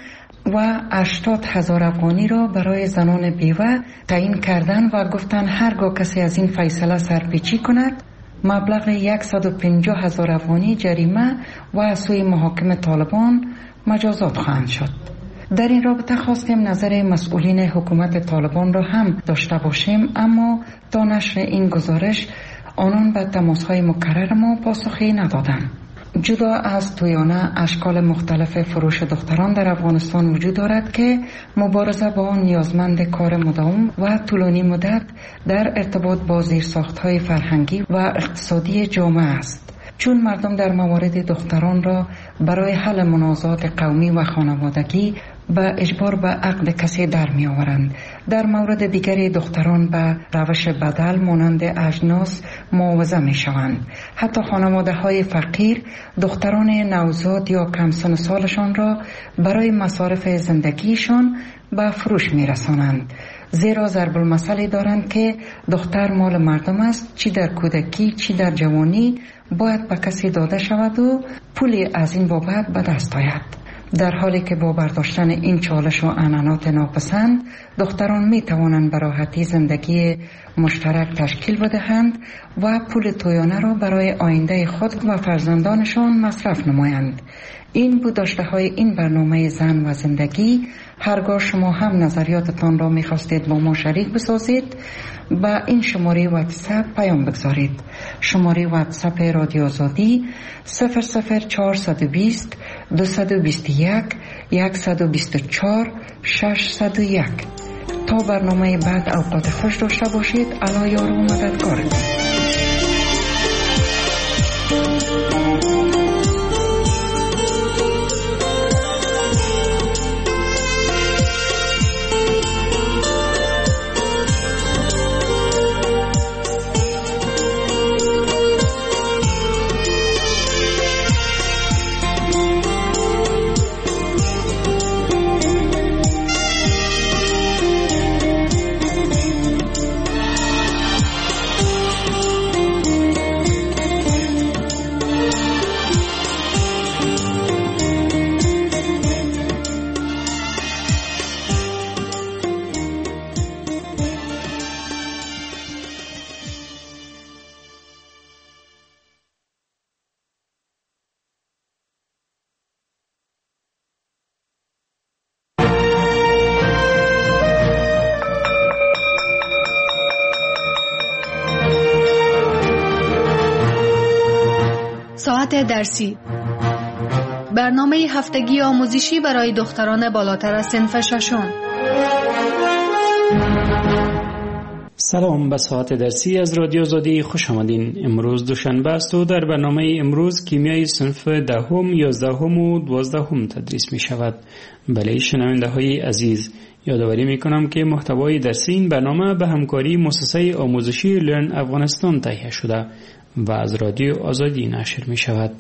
و هشتاد هزار افغانی را برای زنان بیوه تعیین کردند و گفتند هرگاه کسی از این فیصله سرپیچی کند مبلغ صد و پنجاه هزار افغانی جریمه و از سوی محاکم طالبان مجازات خواهند شد. در این رابطه خواستیم نظر مسئولین حکومت طالبان را هم داشته باشیم، اما تا نشر این گزارش آنان به تماس‌های مکرر ما پاسخی ندادند. جدا از تویانه اشکال مختلف فروش دختران در افغانستان وجود دارد که مبارزه با آن نیازمند کار مداوم و طولانی مدت در ارتباط با زیرساخت‌های فرهنگی و اقتصادی جامعه است، چون مردم در موارد دختران را برای حل منازعات قومی و خانوادگی به اجبار به عقد کسی در می آورند. در مورد دیگری دختران به روش بدل مانند اجناس معاوضه می شوند. حتی خانواده های فقیر دختران نوزاد یا کم سن سالشان را برای مصارف زندگیشان به فروش می رسانند، زیرا ضرب المثلی دارند که دختر مال مردم است، چی در کودکی چی در جوانی باید به کسی داده شود و پولی از این بابت به دست آید. در حالی که با برداشتن این چالش و عنعنات ناپسند دختران می توانند به راحتی زندگی مشترک تشکیل بدهند و پول تویانه را برای آینده خود و فرزندانشان مصرف نمایند. این بود داشته های این برنامه زن و زندگی. هرگاه شما هم نظریاتتان را می خواستید با ما شریک بسازید با این شماره واتساپ پیام بگذارید. شماره واتساپ رادیو آزادی صفر صفر چهارصد و بیست دویست و بیست و یک صد و بیست و چهار ششصد و یک. تا برنامه بعد اوقات خوش داشته باشید. الله یار و مددگارتان. ساعت درسی، برنامه هفتگی آموزشی برای دختران بالاتر از صنف ششم. سلام، به ساعت درسی از رادیو آزادی خوش آمدین. امروز دوشنبه است و در برنامه امروز کیمیای صنف دهم، یازدهم و دوازدهم تدریس می شود. بله شنونده های عزیز، یادآوری می کنم که محتوای درسی این برنامه به همکاری مؤسسه آموزشی لرن افغانستان تهیه شده و از رادیو آزادی نشر می شود.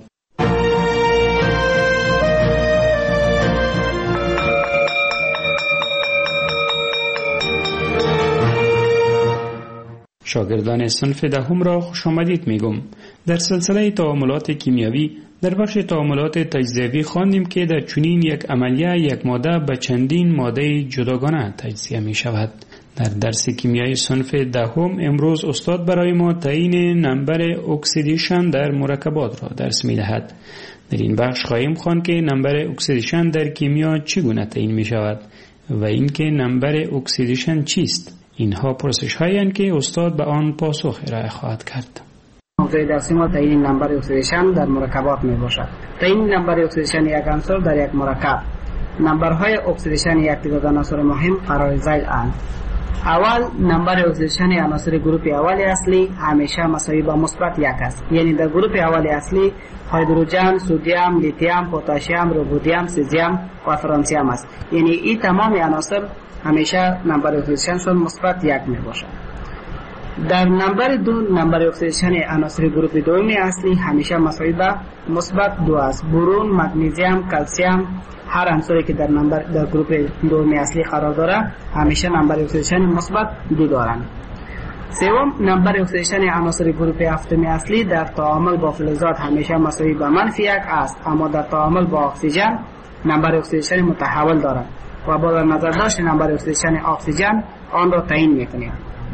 شاگردان صنف دهم را خوش آمدید میگم. در سلسله تعاملات کیمیایی در بخش تعاملات تجزیوی خواندیم که در چنین یک عملیه یک ماده به چندین ماده جداگانه تجزیه می شود. در درس کیمیای صنف دهم امروز استاد برای ما تعیین نمبر اکسیدیشن در مرکبات را درس می دهد. در این بخش خواهیم خواند که نمبر اکسیدیشن در کیمیا چگونه تعیین می شود و اینکه نمبر اکسیدیشن چیست. اینها پرسش هایی که استاد به آن پاسخ ارائه خواهد کرد. موضوع درسی ما تعیین نمبر اکسیدیشن در مرکبات می باشد. تعیین نمبر اکسیدیشن یک عنصر در یک مرکب. نمبرهای اکسیدیشن یک تعداد عناصر مهم قرار ذیل اند. اول نمبر اکسیدیشن عناصر گروپ اول اصلی همیشه مساوی با مثبت یک است. یعنی در گروپ اول اصلی هیدروژن، سدیم، لیتیوم، پتاسیم، رودیم، سزیم و فرانسیم است. یعنی این تمام عناصر همیشه نمبر اکسیدیشنشون مثبت یک می باشد. در نمبر دو نمبر اکسیدیشن عناصر گروپ دوم اصلی همیشه مساوی با مثبت دو است. برون، مگنیزیم، کلسیم، هر عنصری که در نمبر در گروپ دوم اصلی قرار داره همیشه نمبر اکسیدیشن مثبت دو دارند. سوم نمبر اکسیدیشن عناصر گروپ هفتم اصلی در تعامل با فلزات همیشه مساوی با منفی یک است، اما در تعامل با اکسیژن نمبر اکسیدیشن متحول دارد و با در نظر داشت نمبر اکسیدیشن اکسیژن آن را تعیین میکنیم.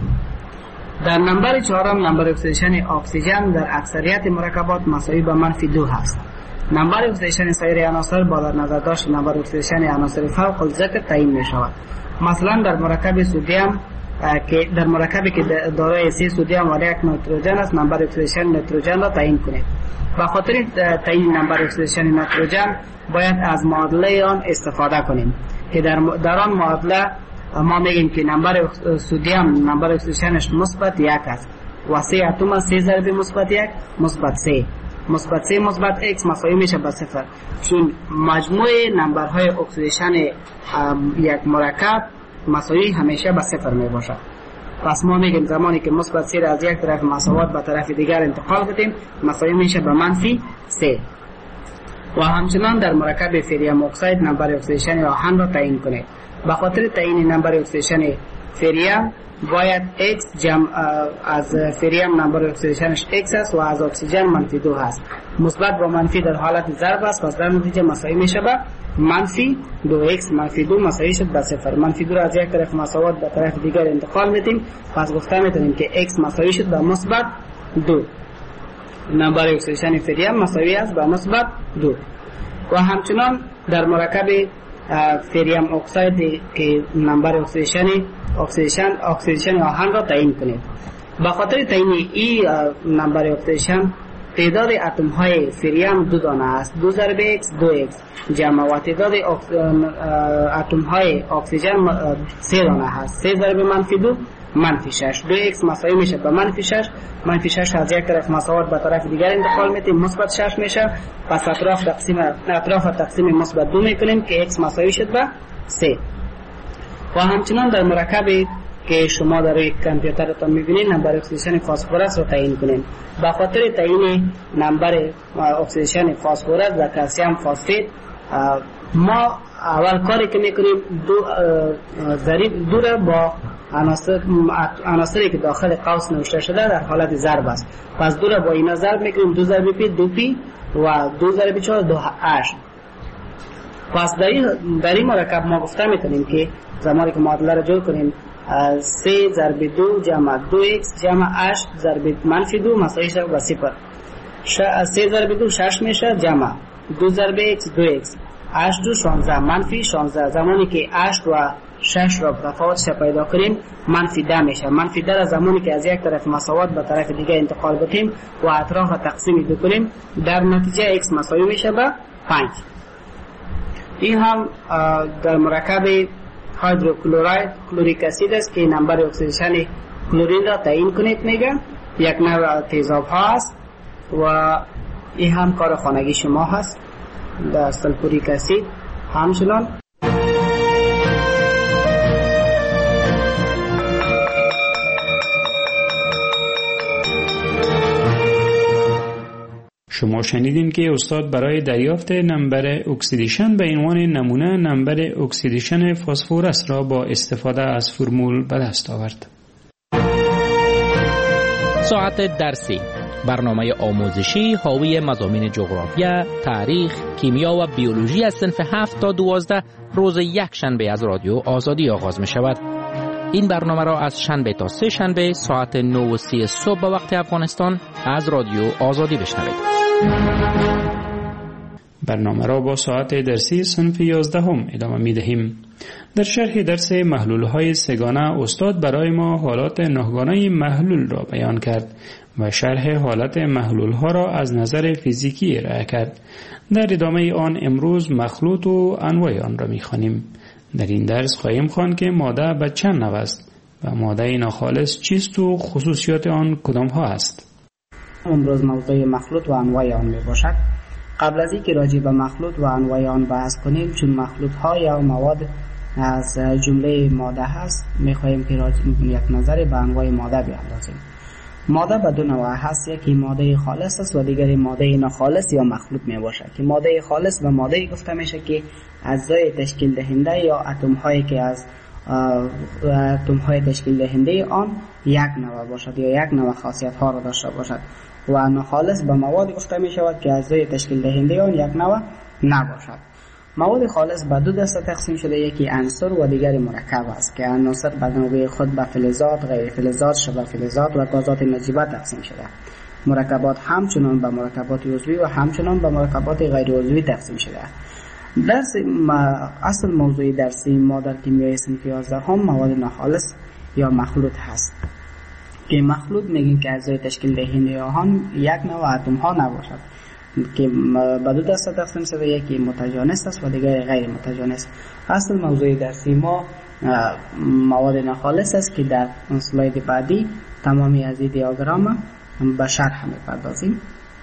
در نمبر چهارم نمبر اکسیدیشن اکسیژن در اکثریت مرکبات مساوی با منفی دو هست. نمبر اکسیدیشن سایر عناصر با در نظر داشت نمبر اکسیدیشن عناصر فوق الذکر تعیین می شود. مثلا در مرکب سدیم که در مرکبی که دارای سه سدیم و یک نیتروژن است نمبر اکسیدیشن نیتروژن را تعیین کنید. به خاطر تعیین نمبر اکسیدیشن نیتروژن باید از معادله آن استفاده کنیم که در در آن معادله ما میگیم که نمبر سدیم نمبر اکسیدیشنش مثبت یک است و سه اتم سه ضرب مثبت یک مثبت سه مثبت سه مثبت x مساوی میشه با صفر، چون مجموع نمبرهای اکسیدیشن یک مرکب مساوی همیشه با صفر می باشد. پس ما میگیم زمانی که مثبت سه را از یک طرف مساوات به طرف دیگر انتقال بدیم مساوی میشه با منفی سه. و همچنان در مرکب فریم اکساید نمبر اکسیدیشن آهن را تعیین کنید. به خاطر تعیین نمبر اکسیدیشن فریم باید x جمع از فریم نمبر اکسیدیشنش x است و از اکسیژن منفی دو هست. مثبت با منفی در حالت ضرب است، پس در نتیجه مساوی میشه با منفی دو x منفی دو مساوی شد با صفر. منفی دو را از یک طرف مساوات به طرف دیگر انتقال میدیم، پس گفته میتونیم که x مساوی شد با مثبت دو. نمبر اکسیدیشن فریم مساوی است با مثبت دو. و همچنان در مرکب فریم اکساید که نمبر اکسیدیشن اکسیدیشن اکسیدیشن آهن را تعیین کنید. به خاطر تعیین این نمبر اکسیدیشن تعداد اتم های فریم دو دانه است. دو ضرب x دو x جمع و تعداد اتم های اکسیژن سه دانه هست. سه ضرب منفی دو منفی شش. دو x مساوی میشه با منفی شش. منفی شش از یک طرف مساوات به طرف دیگر انتقال میدیم مثبت شش میشه. پس اطراف تقسیم اطراف تقسیم مثبت دو میکنیم که x مساوی شد با سه. و همچنان در مرکبی که شما در روی کامپیوترتان میبینید نمبر اکسیدیشن فسفرس رو تعیین کنید. به خاطر تعیین نمبر اکسیدیشن فسفرس در کلسیم فسفید ما اول کاری که میکنیم دو ضریب دو را با عناصر عناصری که داخل قوس نوشته شده در حالت ضرب است. پس دو را با اینا ضرب میکنیم. دو ضرب پی دو پی و دو ضرب چهار دو اش. پس در این در این مرکب ما گفته میتونیم که زمانی که معادله را جور کنیم سه ضرب دو جمع دو x جمع اش ضرب منفی دو مساوی شد با صفر. سه ضرب دو شش میشه جمع دو ضرب x دو x اش دو شانزده منفی شانزده. زمانی که اش و شش را تفاوتش پیدا کنیم منفی ده میشه. منفی ده را زمانی که از یک طرف مساوات به طرف دیگه انتقال بدیم و اطراف تقسیم دو کنیم در نتیجه x مساوی میشه با پنج. این هم در مرکب هیدروکلوراید کلوریک اسید است که نمبر اکسیدیشن کلورین را تعیین کنید میگه یک نوع تیزاب ها است و این هم کار خانگی شما هست در سلفوریک اسید همچنان. شما شنیدین که استاد برای دریافت نمبر اکسیدیشن به عنوان نمونه نمبر اکسیدیشن فسفرس را با استفاده از فرمول به دست آورد. ساعت درسی، برنامه آموزشی حاوی مضامین جغرافیا، تاریخ، کیمیا و بیولوژی از صنف هفت تا دوازده روز یک شنبه از رادیو آزادی آغاز می شود. این برنامه را از شنبه تا سه شنبه ساعت نه و سی صبح به وقت افغانستان از رادیو آزادی بشنوید. برنامه را با ساعت درسی صنف یازدهم ادامه می دهیم. در شرح درس محلول‌های سه‌گانه استاد برای ما حالات نه‌گانه محلول را بیان کرد و شرح حالت محلول‌ها را از نظر فیزیکی ارائه کرد. در ادامه آن امروز مخلوط و انواع آن را می‌خوانیم. در این درس خواهیم خواند که ماده به چند نوع است و ماده ناخالص چیست و خصوصیات آن کدام ها است. امروز موضوع مخلوط و انواع آن می باشد. قبل از اینکه راجع به مخلوط و انواع آن بحث کنیم، چون مخلوط ها یا مواد از جمله ماده هست، می خواهیم که یک نظر به انواع ماده بیاندازیم. ماده به دو نوع هست، یکی ماده خالص است و دیگری ماده ناخالص یا مخلوط می باشد. که ماده خالص و ماده گفته میشه که اجزای تشکیل دهنده یا اتم هایی که از اتم های تشکیل دهنده آن یک نوع باشد یا یک نوع خاصیت ها را داشته باشد. و ناخالص به مواد گفته می شود که اجزای تشکیل دهنده آن یک نوع نباشد. مواد خالص به دو دسته تقسیم شده، یکی عنصر و دیگری مرکب است که عناصر به نوبه خود به فلزات، غیر فلزات، شبه فلزات و گازات نجیبه تقسیم شده. مرکبات همچنان به مرکبات عضوی و همچنان به مرکبات غیر عضوی تقسیم شده. درس اصل موضوع درسی ما در کیمیای صنف یازده هم مواد ناخالص یا مخلوط هست که مخلوط میگیم که اجزای تشکیل دهنده آن یک نوع اتم ها نباشد که به دو دسته تقسیم شده، یکی متجانس است و دیگری غیر متجانس. اصل موضوع درسی ما مواد ناخالص است که در اسلاید بعدی تمامی از این دیاگرام به شرح می‌پردازیم.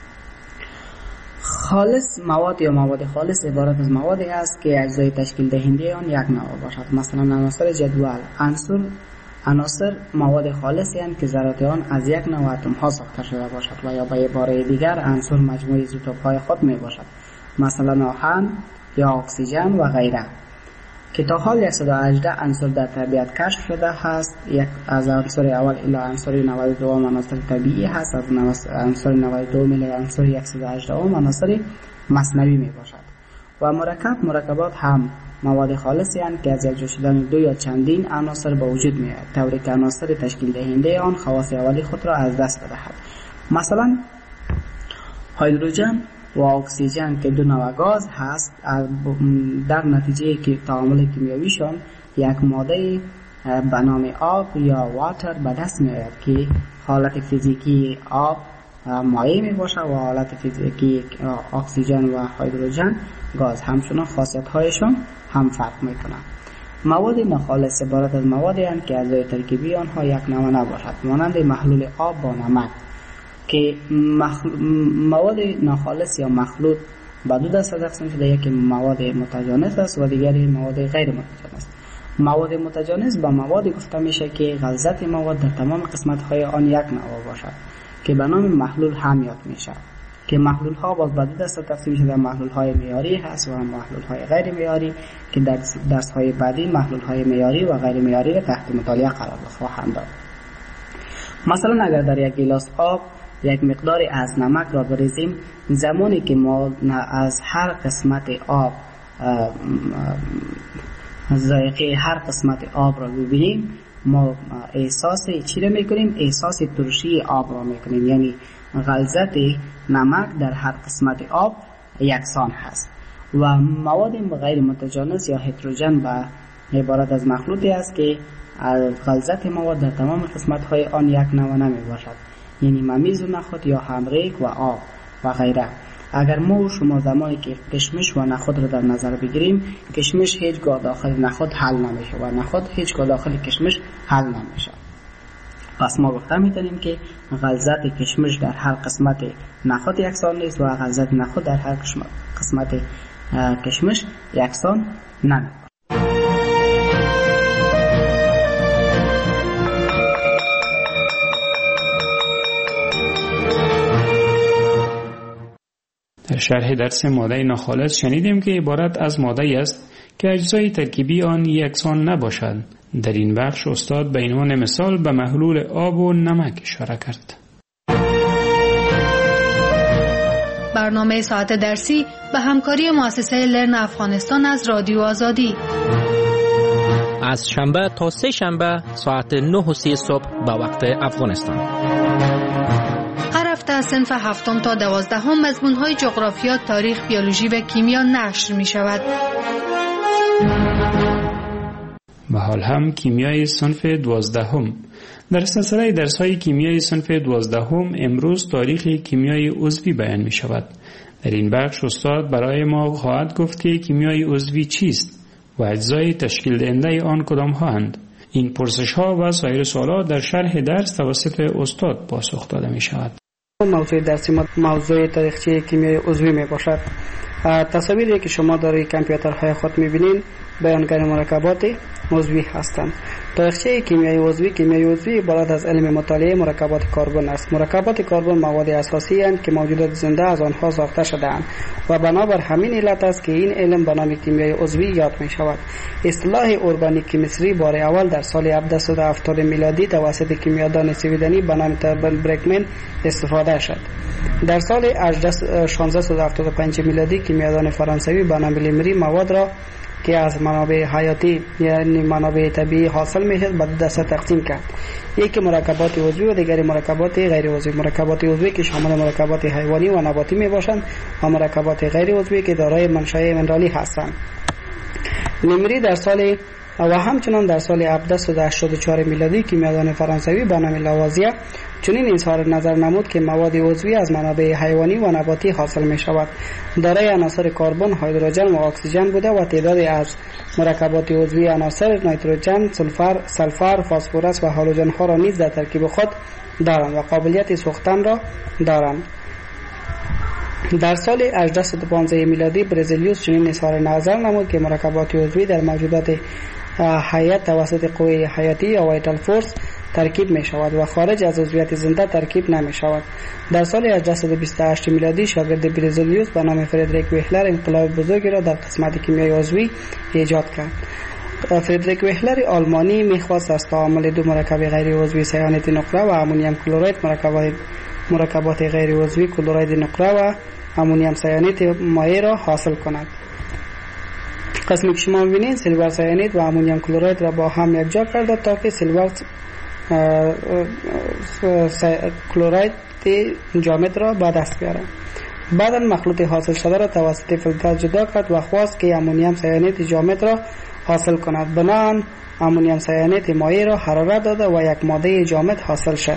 خالص مواد یا مواد خالص عبارت از موادی است که اجزای تشکیل دهنده آن یک نوع باشد. مثلا عناصر جدول عنصر عناصر مواد خالصی هستند که ذرات آن از یک نوع اتم ها ساخته شده باشد و یا به عباره دیگر عنصر مجموعه ایزوتوپ های خود می باشد، مثلا آهن یا اکسیژن و غیره، که تا حال صد و هجده عنصر در طبیعت کشف شده است. یک از عنصر اول الی عنصر نود و دو عناصر طبیعی هست، از عنصر نود و دو الی عنصر صد و هجده عناصر مصنوعی می باشد. و مرکب مرکبات هم مواد خالصی هستند که از یک جا شدن دو یا چندین عناصر به وجود می آید، طوری که عناصر تشکیل دهنده آن خواص اولی خود را از دست بدهد. مثلا هیدروژن و اکسیژن که دو نوع گاز هست، در نتیجه که تعامل کیمیاییشان یک ماده به نام آب یا واتر به دست می آید که حالت فیزیکی آب مایع می باشد و حالت فیزیکی اکسیژن و هیدروژن گاز. همچنان خاصیت هایشان هم فرق می کنند. مواد ناخالص عبارت از موادی هستند که اجزای ترکیبی آنها یک نوع نباشد، مانند محلول آب با نمک. که مخل... مواد ناخالص یا مخلوط به دو دسته تقسیم شده، یکی مواد متجانس است و دیگری مواد غیر متجانس. مواد متجانس به مواد گفته میشه که غلظت مواد در تمام قسمت های آن یک نوع باشد که به نام محلول هم یاد میشه. که محلول ها باز به دو دسته تقسیم شده، محلول های معیاری هست و محلول های غیر معیاری که در درس های بعدی محلول های معیاری و غیر معیاری را تحت مطالعه قرار خواهند داد. مثلا اگر در یک گیلاس آب یک مقداری از نمک را بریزیم، زمانی که ما از هر قسمت آب ذائقه هر قسمت آب را ببینیم، ما احساس چی را میکنیم؟ احساس ترشی آب را میکنیم، یعنی غلظت نمک در هر قسمت آب یکسان هست. و مواد غیر متجانس یا هتروژن به عبارت از مخلوطی است که غلظت مواد در تمام قسمت های آن یک نوع نمی باشد، یعنی ممیز و نخود یا همریک و آب و غیره. اگر ما و شما زمانی که کشمش و نخود را در نظر بگیریم، کشمش هیچگاه داخل نخود حل نمیشه و نخود هیچگاه داخل کشمش حل نمیشه. پس ما گفته میتونیم که غلظت کشمش در هر قسمت نخود یکسان نیست و غلظت نخود در هر قسمت کشمش یکسان نه. در شرح درس ماده ناخالص شنیدیم که عبارت از ماده است که اجزای ترکیبی آن یکسان نباشد. در این بخش استاد به عنوان مثال به محلول آب و نمک اشاره کرد. برنامه ساعت درسی به همکاری مؤسسه لرن افغانستان از رادیو آزادی از شنبه تا سه شنبه ساعت نه و سی صبح به وقت افغانستان. هر هفته از صنف هفتم تا دوازدهم مضمون‌های جغرافیا، تاریخ، بیولوژی و کیمیا نشر می شود. و حال هم کیمیای صنف دوازدهم. در سلسله درس‌های کیمیای صنف دوازدهم امروز تاریخ کیمیای عضوی بیان می شود. در این بخش استاد برای ما خواهد گفت که کیمیای عضوی چیست و اجزای تشکیل دهنده آن کدام هستند. این پرسش ها و سایر سوالات در شرح درس توسط استاد پاسخ داده می شود. موضوع درسی ما موضوع تاریخچه کیمیای عضوی می باشد. تصاویری که شما در کامپیوترهای خود می بینید بیانگر مرکبات عضوی هستند. تاریخچه کیمیای عضوی کیمیای عضوی عبارت از علم مطالعه مرکبات کربن است. مرکبات کربن مواد اساسی اند که موجودات زنده از آنها ساخته شده‌اند و بنابر همین علت است که این علم به نام کیمیای عضوی یاد می شود. اصطلاح ارگانیک کیمستری بار اول در سال هفتصد و هفتاد میلادی توسط کیمیادان سویدنی به نام تربن برکمن استفاده شد. در سال شانزده و هفتاد و پنج میلادی کیمیادان فرانسوی به نام لیمری مواد را که از منابع حیاتی یعنی منابع طبیعی حاصل میشد به دو دسته تقسیم کرد. یکی مرکبات عضوی و دیگری مرکبات غیر عضوی. مرکبات عضوی که شامل مرکبات حیوانی و نباتی می باشند و مرکبات غیر عضوی که دارای منشأ منرالی هستند. لیمری در سال و همچنان در سال هفتصد و هشتاد و چهار میلادی کیمیادان فرانسوی به نام لاوازیه چنین اظهار نظر نمود که مواد عضوی از منابع حیوانی و نباتی حاصل می شود. دارای عناصر کربن، هیدروژن و اکسیژن بوده و تعدادی از مرکبات عضوی عناصر نیتروژن، سولفر، سلفر، فسفرس و هالوژن ها را نیز در ترکیب خود دارند و قابلیت سوختن را دارند. در سال هجده و پانزده میلادی برزیلیوس چنین اظهار نظر نمود که مرکبات عضوی در موجودات حیات توسط قوه حیاتی یا وایتال فورس ترکیب می شود و خارج از عضویت زنده ترکیب نمی شود. در سال هجده و بیست و هشت میلادی شاگرد برزیلیوس به نام فردریک ویهلر انقلاب بزرگی را در قسمت کیمیای عضوی ایجاد کرد. فردریک ویهلر آلمانی می‌خواست از تعامل دو مرکب غیر عضوی سیانت نقره و امونیم کلراید مرکبات مرکبات غیر عضوی کلراید نقره و امونیم سیانت مایع را حاصل کند. قسمی که شما می‌بینید سیلور سیانید و امونیم کلراید را با هم یکجا کرده تا که سیلور کلراید جامد را به دست بیارد. بعدا مخلوط حاصل شده را توسط فیلتر جدا کرد و خواست که امونیم سیانید جامد را حاصل کند. بنابراین امونیم سیانید مایع را حرارت داده و یک ماده جامد حاصل شد.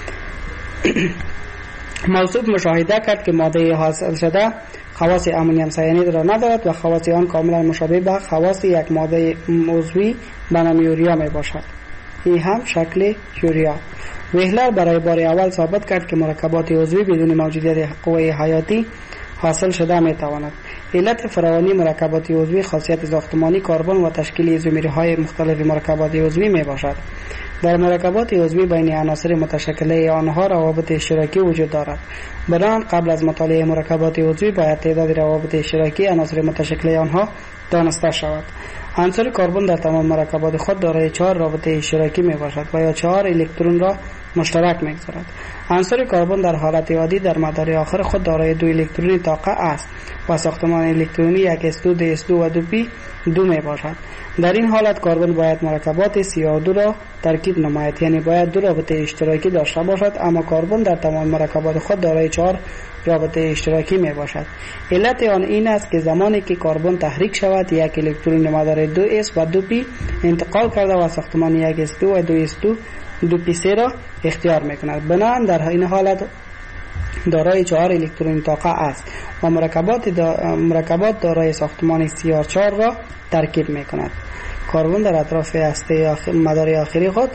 موصوف مشاهده کرد که ماده حاصل شده خواص امونیم سیانید را ندارد و خواص آن کاملا مشابه به خواص یک ماده عضوی به نام یوریا می باشد. این هم شکل یوریا. ویهلر برای بار اول ثابت کرد که مرکبات عضوی بدون موجودیت قوه حیاتی حاصل شده می تواند. علت فراوانی مرکبات عضوی خاصیت ساختمانی کربن و تشکیل ایزومرهای مختلف مرکبات عضوی می باشد. در مرکبات عضوی بین عناصر متشکله آنها روابط اشتراکی وجود دارد. بنابراین قبل از مطالعه مرکبات عضوی باید تعداد روابط اشتراکی عناصر متشکله آنها دانسته شود. عنصر کربن در تمام مرکبات خود دارای چهار رابطه اشتراکی می باشد و یا چهار الکترون را مشترک می گذارد. عنصر کربن در حالت عادی در مدار آخر خود دارای دو الکترونی طاقه است و ساختمان الکترونی یک اس دو، دو اس دو و دو پی دو می باشد. در این حالت کربن باید مرکبات سی او دو را ترکیب نماید، یعنی باید دو رابطه اشتراکی داشته باشد، اما کربن در تمام مرکبات خود دارای چهار رابطه اشتراکی می باشد. علت آن این است که زمانی که کربن تحریک شود یک الکترون مدار دو اس و دو پی انتقال کرده و ساختمان یک اس دو و دو اس دو دو پی سه را اختیار می کند. بنابراین در این حالت دارای چهار الکترون طاقه است و مرکبات دا مرکبات دارای ساختمان سی آر چهار را ترکیب می کند. کربن در اطراف هسته آخر مدار آخری خود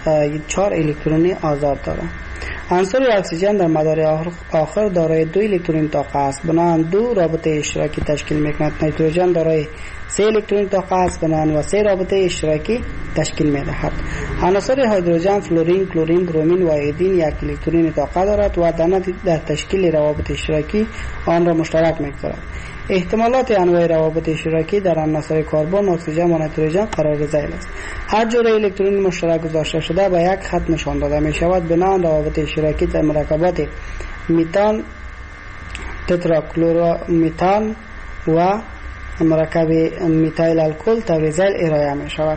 چهار الکترونی آزاد دارد. عنصر اکسیژن در مدار آخر دارای دو الکترون طاقه است، بنابراین دو رابطه اشتراکی تشکیل میکند. نیتروژن دارای سه الکترون طاقه است، بنابراین و سه رابطه اشتراکی تشکیل میدهد. عناصر هیدروژن فلورین، کلورین، برومین و ایودین یک الکترون طاقه دارد و در تشکیل روابط اشتراکی آن را مشترک میگذارد. احتمالات انواع روابط اشتراکی در عناصر کربن، اکسیژن و نیتروژن قرار ذیل است. هر جور الکترون مشترک گذاشته شده به یک خط نشان داده می شود. بنابراین روابط اشتراکی در مرکبات میتان، تتراکلورومیتان و مرکب میتایل الکل طور ذیل ارائه می شود.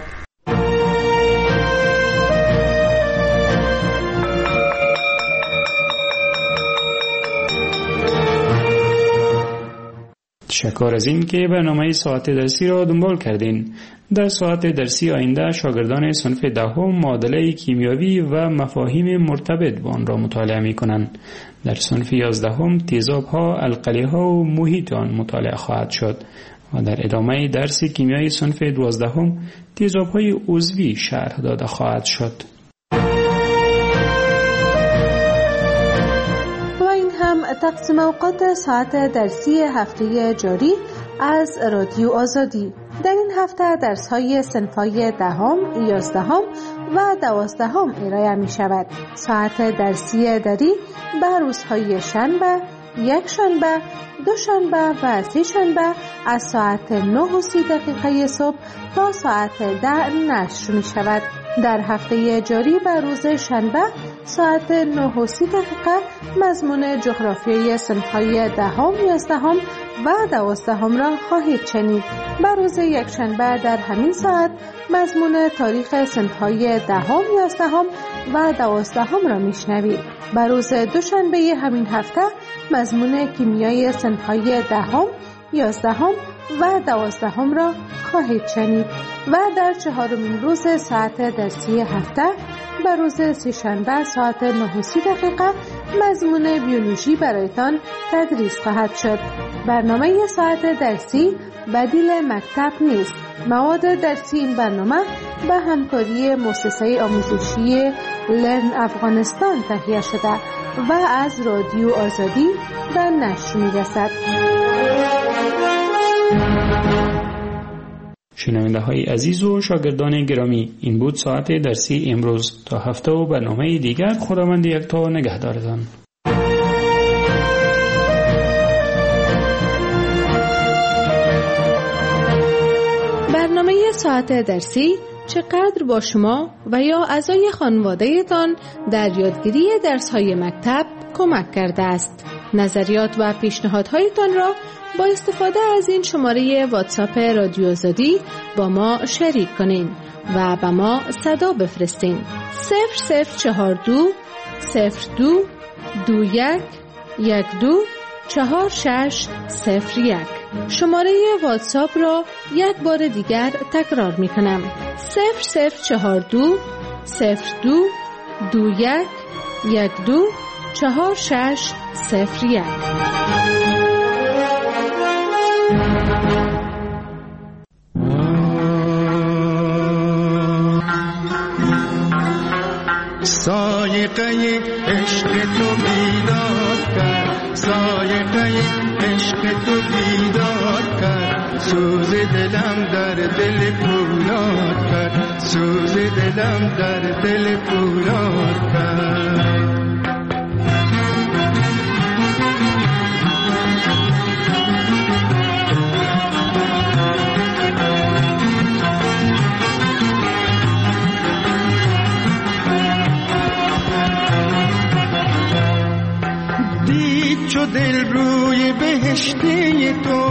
تشکر از این که برنامه ساعت درسی را دنبال کردین. در ساعت درسی آینده شاگردان صنف دهم معادله کیمیاوی و مفاهیم مرتبط با آن را مطالعه می کنند. در صنف یازدهم تیزاب ها، القلی ها و محیط آن مطالعه خواهد شد و در ادامه درس کیمیای صنف دوازدهم تیزاب های عضوی شرح داده خواهد شد. تقسیم اوقات ساعت درسی هفته جاری از رادیو آزادی. در این هفته درس های صنف‌های دهم، یازدهم و دوازدهم ارائه می شود. ساعت درسی دری به روزهای شنبه، یک شنبه، دو شنبه و سه شنبه از ساعت نه و سی دقیقه صبح تا ساعت ده نشر می شود. در هفته جاری به روز شنبه ساعت نه و سی دقیقه مضمون جغرافیای صنف‌های دهم، یازدهم و دوازدهم را خواهید شنید. به روز یک شنبه در همین ساعت مضمون تاریخ صنف‌های دهم، یازدهم و دوازدهم را میشنوید. به روز دوشنبه همین هفته مضمون کیمیای صنف‌های دهم، یازدهم و دوازدهم را خواهید شنید و در چهارمین روز ساعت درسی هفته به روز سه‌شنبه ساعت نه و سی دقیقه مضمون بیولوژی برایتان تدریس خواهد شد. برنامه ساعت درسی بدیل مکتب نیست. مواد درسی این برنامه به همکاری مؤسسه آموزشی لرن افغانستان تهیه شده و از رادیو آزادی به نشر می‌رسد. شنونده های عزیز و شاگردان گرامی، این بود ساعت درسی امروز. تا هفته و برنامه دیگر خداوند یکتا نگهدارتان. برنامه ساعت درسی چقدر با شما و یا اعضای خانواده‌تان در یادگیری درس‌های مکتب کمک کرده است. نظریات و پیشنهادهایتان را با استفاده از این شماره واتساپ رادیو آزادی با ما شریک کنین و با ما صدا بفرستین. صفر صفر چهار دو صفر دو دو یک یک دو چهار شش صفر یک. شماره واتساپ را یک بار دیگر تکرار می کنم. صفر صفر چهار دو صفر دو دو یک یک دو چهار شش صفر یک. سایقه عشق تو بیدار کرد، سایقه عشق تو بیدار کرد، سوز دلم در دل پولاد کرد، سوز دلم در دل پولاد کرد. چو دل روی بهشتی تو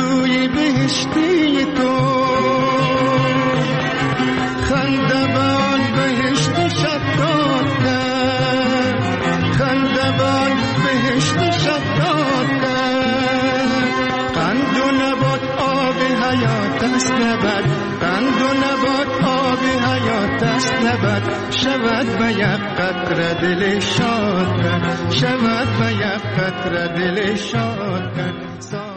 روی بهشتی تو خندبان بهشت شداد کرد خندبان بهشت شداد کرد قند و نبات آب حیات است نبات قند و نبات آب حیات است نبات شود به یک قطره دل شاد کرد شود به یک قطره دل شاد کرد